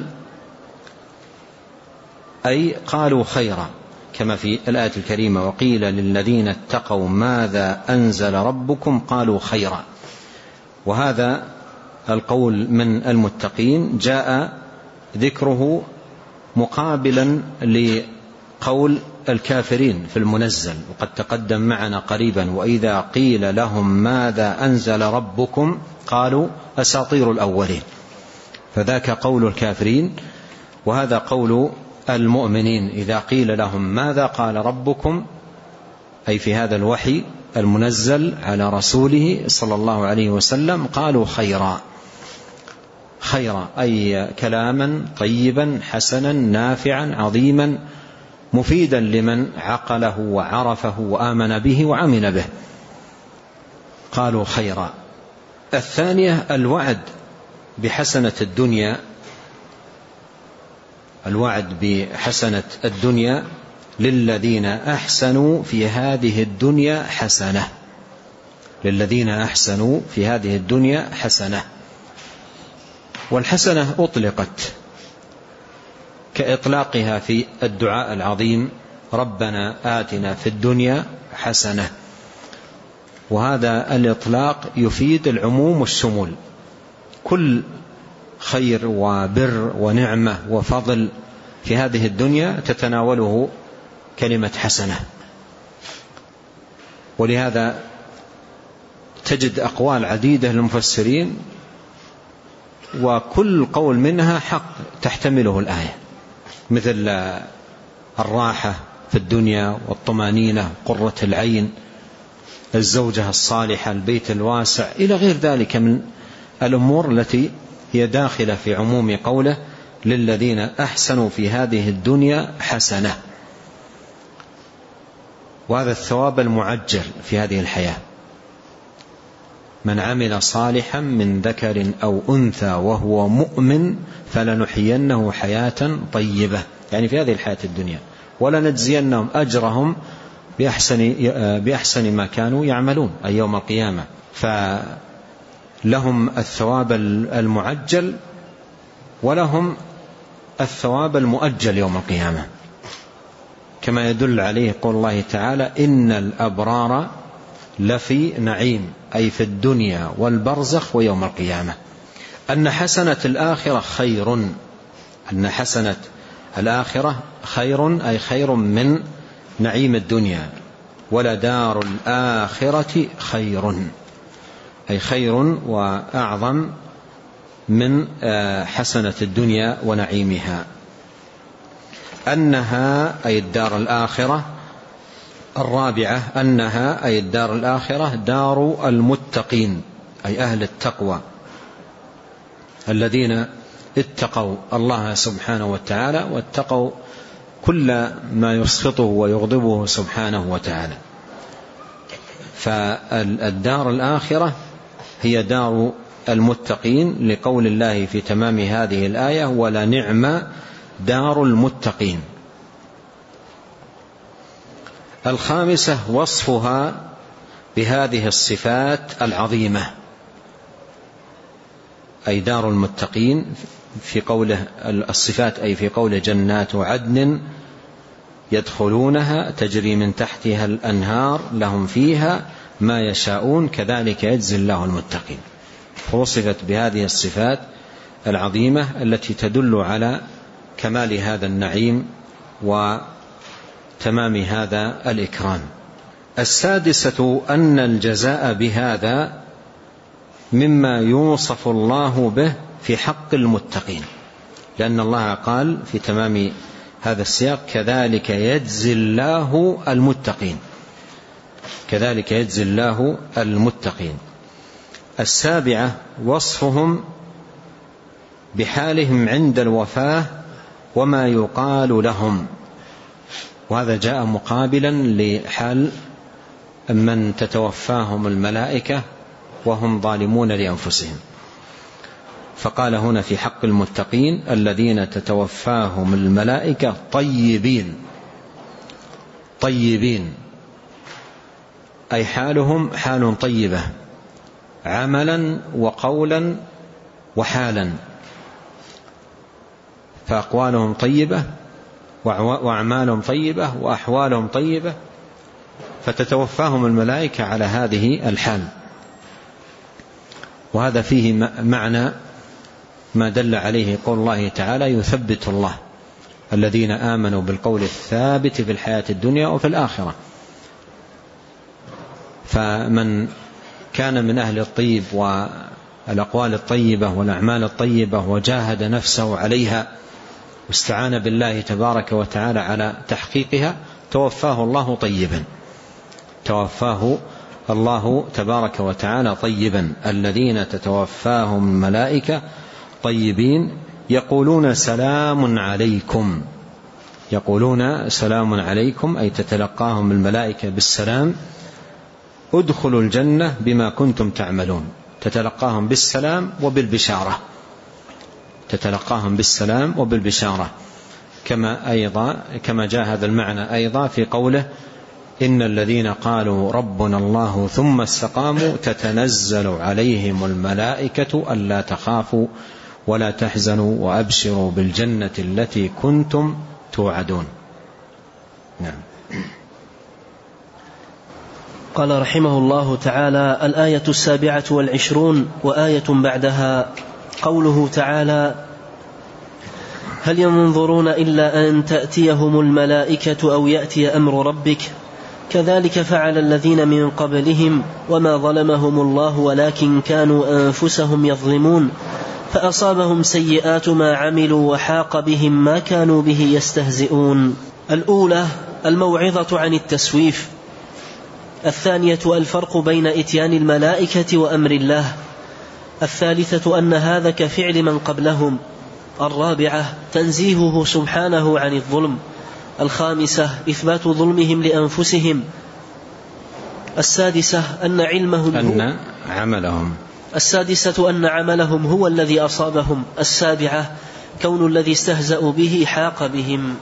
أي قالوا خيرا، كما في الآية الكريمة: وقيل للذين اتقوا ماذا أنزل ربكم قالوا خيرا. وهذا القول من المتقين جاء ذكره مقابلا لقول الكافرين في المنزل، وقد تقدم معنا قريبا: وإذا قيل لهم ماذا أنزل ربكم قالوا أساطير الأولين. فذاك قول الكافرين، وهذا قول المؤمنين: إذا قيل لهم ماذا قال ربكم، أي في هذا الوحي المنزل على رسوله صلى الله عليه وسلم، قالوا خيرا. خيرا أي كلاما طيبا حسنا نافعا عظيما مفيدا لمن عقله وعرفه وآمن به وعمل به، قالوا خيرا. الثانية الوعد بحسنة الدنيا، الوعد بحسنة الدنيا للذين أحسنوا في هذه الدنيا حسنة، للذين أحسنوا في هذه الدنيا حسنة. والحسنة أطلقت كإطلاقها في الدعاء العظيم: ربنا آتنا في الدنيا حسنة. وهذا الإطلاق يفيد العموم والشمول، كل خير وبر ونعمة وفضل في هذه الدنيا تتناوله كلمة حسنة. ولهذا تجد أقوال عديدة للمفسرين، وكل قول منها حق تحتمله الآية، مثل الراحة في الدنيا والطمانينة، قرة العين، الزوجة الصالحة، البيت الواسع، إلى غير ذلك من الأمور التي هي داخلة في عموم قوله: للذين أحسنوا في هذه الدنيا حسنة. وهذا الثواب المعجل في هذه الحياة: من عمل صالحا من ذكر أو أنثى وهو مؤمن فلنحيينه حياة طيبة، يعني في هذه الحياة الدنيا، ولنجزينهم أجرهم بأحسن, بأحسن ما كانوا يعملون أي يوم القيامة. فلهم الثواب المعجل ولهم الثواب المؤجل يوم القيامة، كما يدل عليه قول الله تعالى: إن الأبرار لفي نعيم، أي في الدنيا والبرزخ ويوم القيامة. أن حسنة الآخرة خير، أن حسنة الآخرة خير أي خير من نعيم الدنيا. ولدار الآخرة خير أي خير وأعظم من حسنة الدنيا ونعيمها. أنها أي الدار الآخرة. الرابعة أنها أي الدار الآخرة دار المتقين، أي أهل التقوى الذين اتقوا الله سبحانه وتعالى واتقوا كل ما يسخطه ويغضبه سبحانه وتعالى. فالدار الآخرة هي دار المتقين، لقول الله في تمام هذه الآية: ولنعم دار المتقين. الخامسة وصفها بهذه الصفات العظيمة، أي دار المتقين في قوله الصفات، أي في قوله: جنات عدن يدخلونها تجري من تحتها الأنهار لهم فيها ما يشاءون كذلك يجزي الله المتقين. فوصفت بهذه الصفات العظيمة التي تدل على كمال هذا النعيم وتمام هذا الإكرام. السادسة أن الجزاء بهذا مما يوصف الله به في حق المتقين، لأن الله قال في تمام هذا السياق: كذلك يجزي الله المتقين، كذلك يجزي الله المتقين. السابعة وصفهم بحالهم عند الوفاة وما يقال لهم، وهذا جاء مقابلا لحال من تتوفاهم الملائكة وهم ظالمون لأنفسهم. فقال هنا في حق المتقين: الذين تتوفاهم الملائكة طيبين، طيبين أي حالهم حال طيبة، عملا وقولا وحالا، فأقوالهم طيبة وأعمالهم طيبة وأحوالهم طيبة، فتتوفاهم الملائكة على هذه الحال. وهذا فيه معنى ما دل عليه قول الله تعالى: يثبت الله الذين آمنوا بالقول الثابت في الحياة الدنيا وفي الآخرة. فمن كان من أهل الطيب والأقوال الطيبة والأعمال الطيبة وجاهد نفسه عليها واستعان بالله تبارك وتعالى على تحقيقها، توفاه الله طيبا، توفاه الله تبارك وتعالى طيبا. الذين تتوفاهم الملائكة طيبين يقولون سلام عليكم، يقولون سلام عليكم أي تتلقاهم الملائكة بالسلام: ادخلوا الجنة بما كنتم تعملون. تتلقاهم بالسلام وبالبشارة، تتلقاهم بالسلام وبالبشارة، كما أيضا كما جاء هذا المعنى أيضا في قوله: إن الذين قالوا ربنا الله ثم استقاموا تتنزل عليهم الملائكة ألا تخافوا ولا تحزنوا وأبشروا بالجنة التي كنتم توعدون. نعم. قال رحمه الله تعالى: الآية السابعة والعشرون وآية بعدها، قوله تعالى: هل ينظرون إلا أن تأتيهم الملائكة أو يأتي أمر ربك كذلك فعل الذين من قبلهم وما ظلمهم الله ولكن كانوا أنفسهم يظلمون فأصابهم سيئات ما عملوا وحاق بهم ما كانوا به يستهزئون. الأولى الموعظة عن التسويف. الثانية الفرق بين إتيان الملائكة وأمر الله. الثالثة أن هذا كفعل من قبلهم. الرابعة تنزيهه سبحانه عن الظلم. الخامسة إثبات ظلمهم لأنفسهم. السادسة أن علمهم أن عملهم السادسة أن عملهم هو الذي أصابهم. السابعة كون الذي استهزأوا به حاق بهم.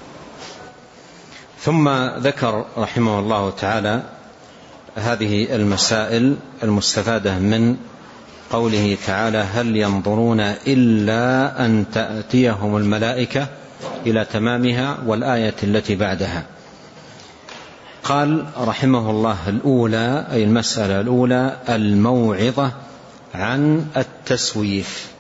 ثم ذكر رحمه الله تعالى هذه المسائل المستفادة من قوله تعالى: هل ينظرون إلا أن تأتيهم الملائكة، إلى تمامها والآية التي بعدها. قال رحمه الله: الأولى أي المسألة الأولى الموعظة عن التسويف.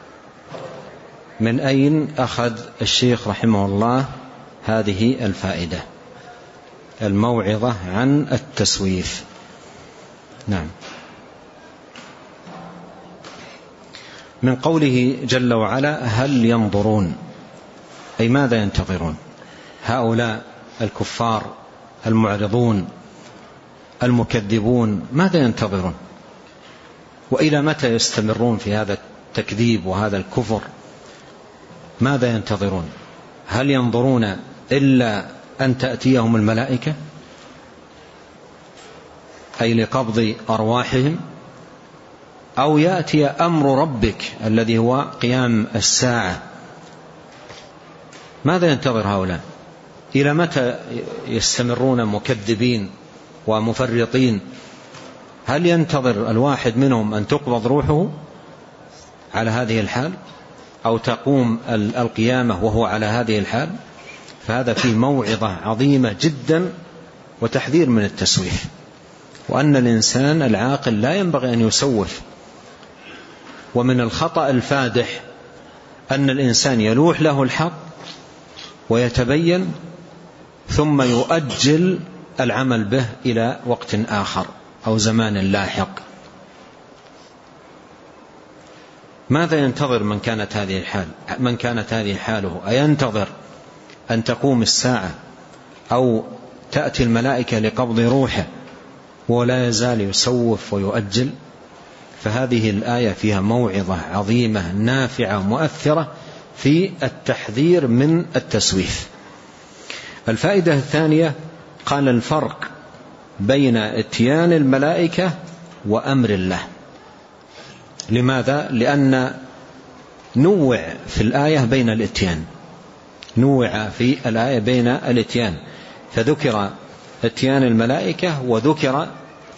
من أين أخذ الشيخ رحمه الله هذه الفائدة؟ الموعظة عن التسويف. نعم. من قوله جل وعلا: هل ينظرون، أي ماذا ينتظرون هؤلاء الكفار المعرضون المكذبون؟ ماذا ينتظرون؟ وإلى متى يستمرون في هذا التكذيب وهذا الكفر؟ ماذا ينتظرون؟ هل ينظرون إلا أن تأتيهم الملائكة، أي لقبض أرواحهم، أو يأتي أمر ربك الذي هو قيام الساعة؟ ماذا ينتظر هؤلاء؟ إلى متى يستمرون مكذبين ومفرطين؟ هل ينتظر الواحد منهم أن تقبض روحه على هذه الحال، أو تقوم القيامة وهو على هذه الحال؟ فهذا فيه موعظة عظيمة جدا وتحذير من التسويف، وأن الإنسان العاقل لا ينبغي أن يسوف. ومن الخطأ الفادح أن الإنسان يلوح له الحق ويتبين ثم يؤجل العمل به إلى وقت آخر أو زمان لاحق. ماذا ينتظر من كانت هذه الحال من كانت هذه حاله؟ أينتظر أن تقوم الساعة أو تأتي الملائكة لقبض روحه ولا يزال يسوف ويؤجل؟ فهذه الآية فيها موعظة عظيمة نافعة مؤثرة في التحذير من التسويف. الفائدة الثانية قال الفرق بين اتيان الملائكة وأمر الله. لماذا؟ لأن نوع في الآية بين الاتيان نوع في الآية بين الاتيان فذكر اتيان الملائكة وذكر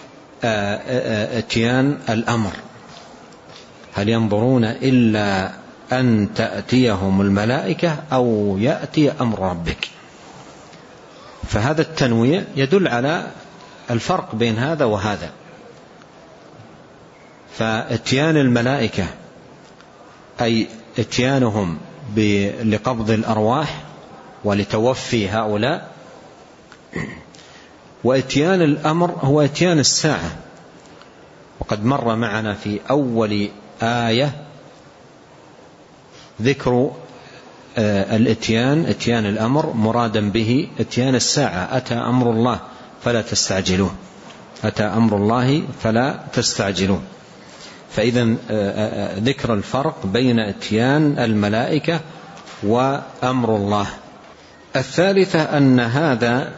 اتيان الأمر. هل ينظرون إلا أن تأتيهم الملائكة أو يأتي أمر ربك؟ فهذا التنويع يدل على الفرق بين هذا وهذا. فاتيان الملائكة أي اتيانهم لقبض الأرواح ولتوفي هؤلاء، واتيان الأمر هو اتيان الساعة. وقد مر معنا في أول آية ذكر الاتيان اتيان الأمر مرادا به اتيان الساعة. أتى أمر الله فلا تستعجلوه أتى أمر الله فلا تستعجلوه. فإذا ذكر الفرق بين اتيان الملائكة وأمر الله. الثالثة أن هذا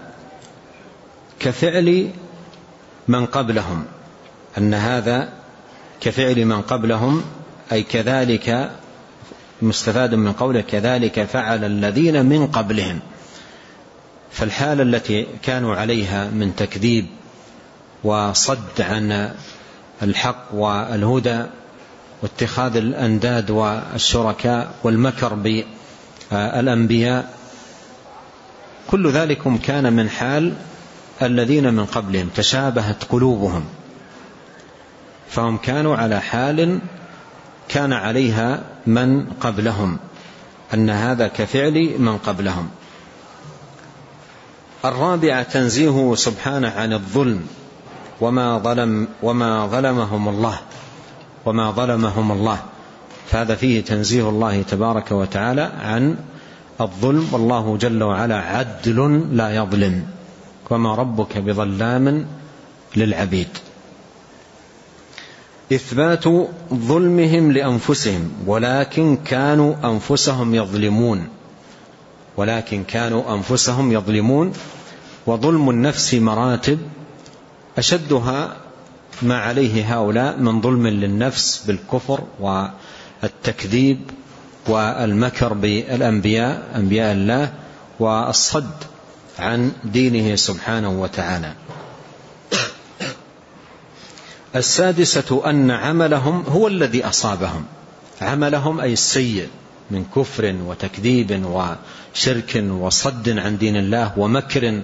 كفعل من قبلهم أن هذا كفعل من قبلهم أي كذلك مستفاد من قوله كذلك فعل الذين من قبلهم. فالحالة التي كانوا عليها من تكذيب وصد عن الحق والهدى واتخاذ الأنداد والشركاء والمكر بالأنبياء، كل ذلكم كان من حال الذين من قبلهم، تشابهت قلوبهم، فهم كانوا على حال كان عليها من قبلهم، أن هذا كفعل من قبلهم. الرابعة تنزيهه سبحانه عن الظلم وما ظلم وما ظلمهم الله وما ظلمهم الله فهذا فيه تنزيه الله تبارك وتعالى عن الظلم، والله جل وعلا عدل لا يظلم وما ربك بظلام للعبيد. إثبات ظلمهم لأنفسهم ولكن كانوا أنفسهم يظلمون ولكن كانوا أنفسهم يظلمون وظلم النفس مراتب، أشدها ما عليه هؤلاء من ظلم للنفس بالكفر والتكذيب والمكر بالأنبياء أنبياء الله والصد عن دينه سبحانه وتعالى. السادسة أن عملهم هو الذي أصابهم، عملهم أي السيء من كفر وتكذيب وشرك وصد عن دين الله ومكر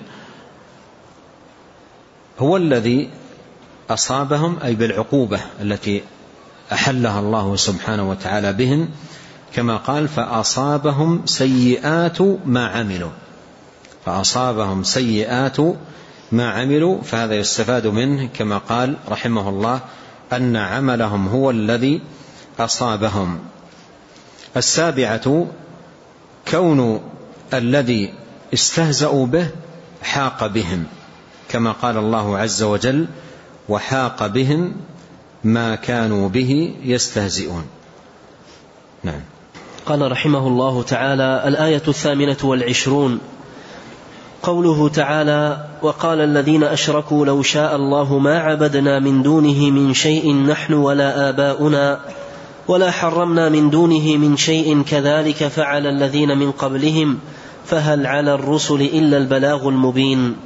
هو الذي أصابهم، أي بالعقوبة التي أحلها الله سبحانه وتعالى بهم، كما قال فأصابهم سيئات ما عملوا فأصابهم سيئات ما عملوا فهذا يستفاد منه كما قال رحمه الله أن عملهم هو الذي أصابهم. السابعة كون الذي استهزأوا به حاق بهم، كما قال الله عز وجل وحاق بهم ما كانوا به يستهزئون. نعم. قال رحمه الله تعالى الآية الثامنة والعشرون قوله تعالى وقال الذين أشركوا لو شاء الله ما عبدنا من دونه من شيء نحن ولا آباؤنا ولا حرمنا من دونه من شيء كذلك فعل الذين من قبلهم فهل على الرسل إلا البلاغ المبين.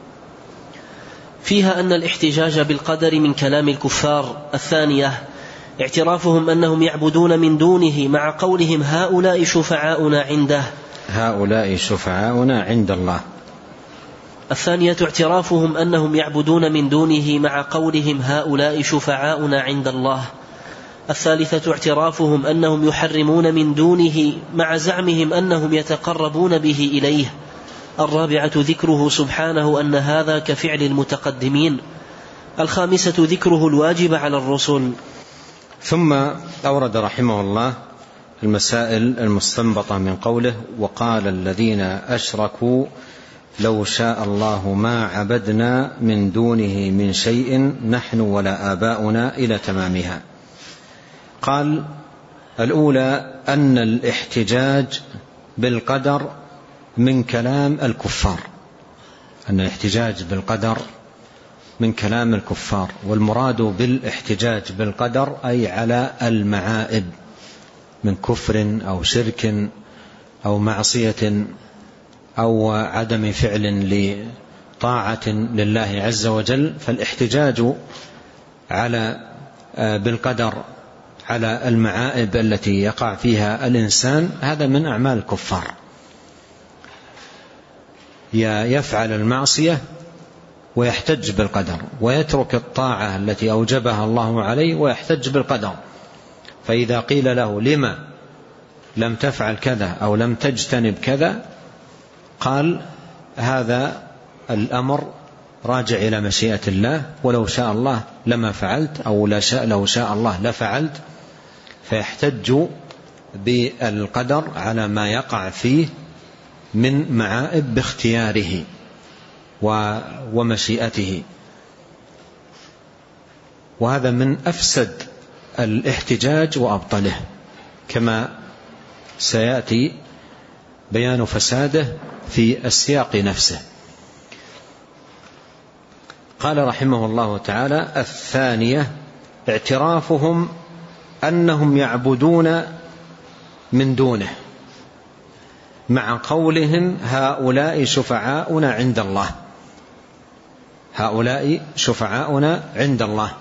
فيها أن الاحتجاج بالقدر من كلام الكفار. الثانية اعترافهم أنهم يعبدون من دونه مع قولهم هؤلاء شفعاؤنا عنده هؤلاء شفعاؤنا عند الله. الثانية اعترافهم أنهم يعبدون من دونه مع قولهم هؤلاء شفعاؤنا عند الله. الثالثة اعترافهم أنهم يحرمون من دونه مع زعمهم أنهم يتقربون به إليه. الرابعة ذكره سبحانه أن هذا كفعل المتقدمين. الخامسة ذكره الواجب على الرسل. ثم أورد رحمه الله المسائل المستنبطة من قوله: وقال الذين أشركوا لو شاء الله ما عبدنا من دونه من شيء نحن ولا آباؤنا، إلى تمامها. قال: الأولى أن الاحتجاج بالقدر من كلام الكفار، أن الاحتجاج بالقدر من كلام الكفار، والمراد بالاحتجاج بالقدر أي على المعائب من كفر أو شرك أو معصية أو عدم فعل لطاعة لله عز وجل. فالاحتجاج على بالقدر على المعائب التي يقع فيها الإنسان هذا من أعمال الكفار، يفعل المعصية ويحتج بالقدر، ويترك الطاعة التي أوجبها الله عليه ويحتج بالقدر. فإذا قيل له: لما لم تفعل كذا أو لم تجتنب كذا؟ قال: هذا الأمر راجع إلى مشيئة الله، ولو شاء الله لما فعلت، أو لا شاء لو شاء الله لفعلت. فيحتج بالقدر على ما يقع فيه من معائب باختياره ومشيئته، وهذا من أفسد الاحتجاج وأبطله، كما سيأتي بيان فساده في السياق نفسه. قال رحمه الله تعالى: الثانية اعترافهم أنهم يعبدون من دونه، مع قولهم: هؤلاء شفعاؤنا عند الله، هؤلاء شفعاؤنا عند الله.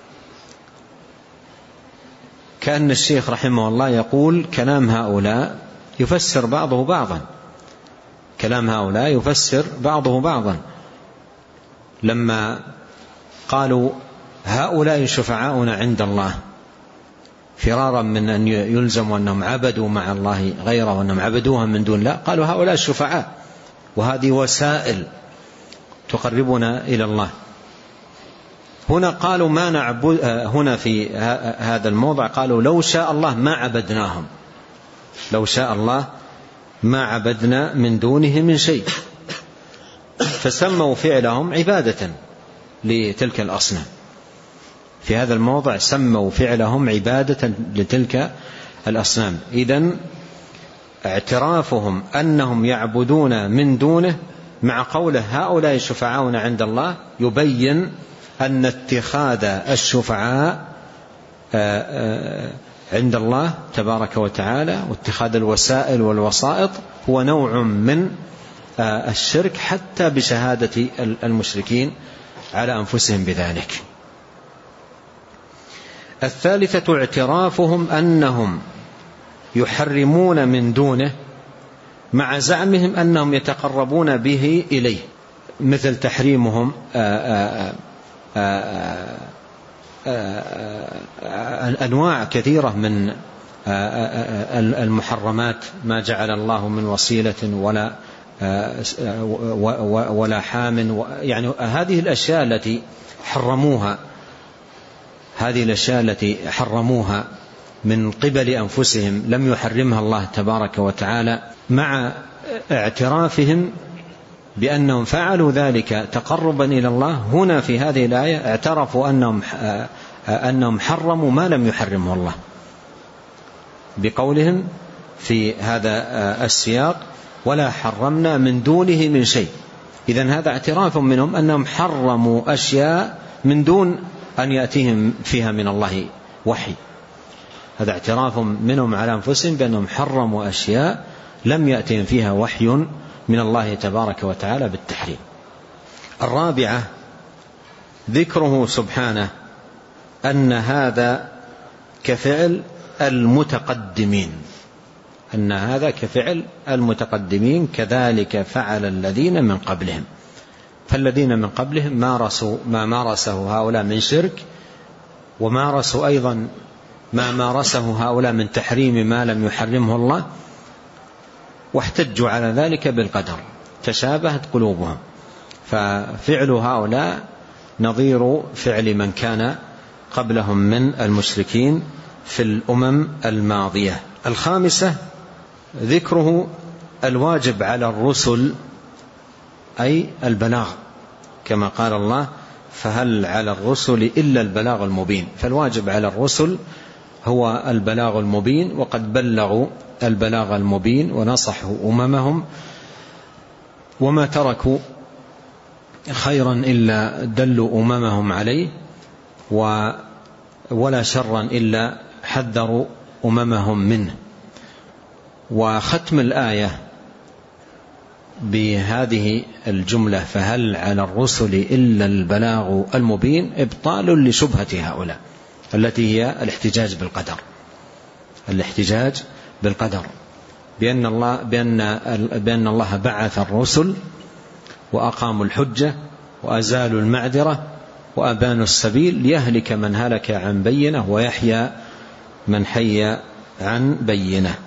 كأن الشيخ رحمه الله يقول: كلام هؤلاء يفسر بعضه بعضا، كلام هؤلاء يفسر بعضه بعضا. لما قالوا هؤلاء شفعاؤنا عند الله فرارا من أن يلزموا أنهم عبدوا مع الله غيره وأنهم عبدوها من دون الله، قالوا هؤلاء الشفعاء، وهذه وسائل تقربنا إلى الله. هنا قالوا ما نعبد، هنا في هذا الموضع قالوا: لو شاء الله ما عبدناهم، لو شاء الله ما عبدنا من دونه من شيء. فسموا فعلهم عبادة لتلك الأصنام، في هذا الموضع سموا فعلهم عبادة لتلك الأصنام. إذن اعترافهم أنهم يعبدون من دونه مع قوله هؤلاء شفعاؤنا عند الله يبين أن اتخاذ الشفعاء عند الله تبارك وتعالى واتخاذ الوسائل والوسائط هو نوع من الشرك، حتى بشهادة المشركين على أنفسهم بذلك. الثالثة اعترافهم أنهم يحرمون من دونه مع زعمهم أنهم يتقربون به إليه، مثل تحريمهم آآ آآ آآ أنواع كثيرة من المحرمات، ما جعل الله من وصيلة ولا ولا حام، يعني هذه الأشياء التي حرموها، هذه الأشياء التي حرموها من قبل أنفسهم لم يحرمها الله تبارك وتعالى، مع اعترافهم بأنهم فعلوا ذلك تقربا إلى الله. هنا في هذه الآية اعترفوا أنهم أنهم حرموا ما لم يحرمه الله، بقولهم في هذا السياق: ولا حرمنا من دونه من شيء. إذن هذا اعتراف منهم أنهم حرموا أشياء من دون أن يأتيهم فيها من الله وحي، هذا اعتراف منهم على أنفسهم بأنهم حرموا أشياء لم يأتيهم فيها وحي من الله تبارك وتعالى بالتحريم. الرابعة ذكره سبحانه أن هذا كفعل المتقدمين، أن هذا كفعل المتقدمين كذلك فعل الذين من قبلهم. فالذين من قبلهم مارسوا ما مارسه هؤلاء من شرك، ومارسوا أيضا ما مارسه هؤلاء من تحريم ما لم يحرمه الله، واحتجوا على ذلك بالقدر، تشابهت قلوبهم. ففعل هؤلاء نظير فعل من كان قبلهم من المشركين في الأمم الماضية. الخامسة ذكره الواجب على الرسل أي البلاغ، كما قال الله فهل على الرسل إلا البلاغ المبين، فالواجب على الرسل هو البلاغ المبين، وقد بلغوا البلاغ المبين ونصحوا أممهم، وما تركوا خيرا إلا دلوا أممهم عليه، ولا شرا إلا حذروا أممهم منه. وختم الآية بهذه الجملة فهل على الرسل إلا البلاغ المبين إبطال لشبهة هؤلاء التي هي الاحتجاج بالقدر، الاحتجاج بالقدر بأن الله, بأن بأن الله بعث الرسل وأقاموا الحجة وأزالوا المعذرة وأبانوا السبيل ليهلك من هلك عن بينة ويحيى من حي عن بينة.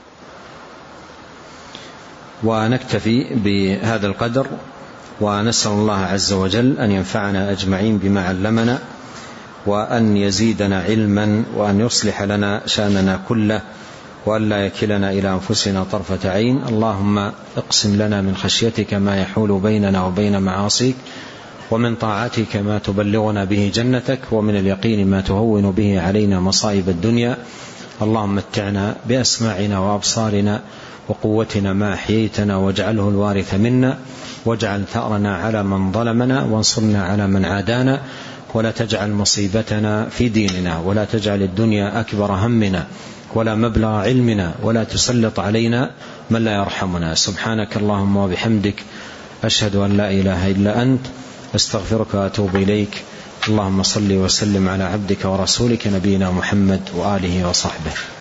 ونكتفي بهذا القدر، ونسأل الله عز وجل أن ينفعنا أجمعين بما علمنا، وأن يزيدنا علما، وأن يصلح لنا شأننا كله، وأن لا يكلنا إلى أنفسنا طرفة عين. اللهم اقسم لنا من خشيتك ما يحول بيننا وبين معاصيك، ومن طاعتك ما تبلغنا به جنتك، ومن اليقين ما تهون به علينا مصائب الدنيا. اللهم متعنا بأسماعنا وأبصارنا وقوتنا ما أحييتنا، واجعله الوارث منا، واجعل ثأرنا على من ظلمنا، وانصرنا على من عادانا، ولا تجعل مصيبتنا في ديننا، ولا تجعل الدنيا أكبر همنا ولا مبلغ علمنا، ولا تسلط علينا من لا يرحمنا. سبحانك اللهم وبحمدك، أشهد أن لا إله إلا أنت، أستغفرك وأتوب إليك. اللهم صل وسلم على عبدك ورسولك نبينا محمد وآله وصحبه.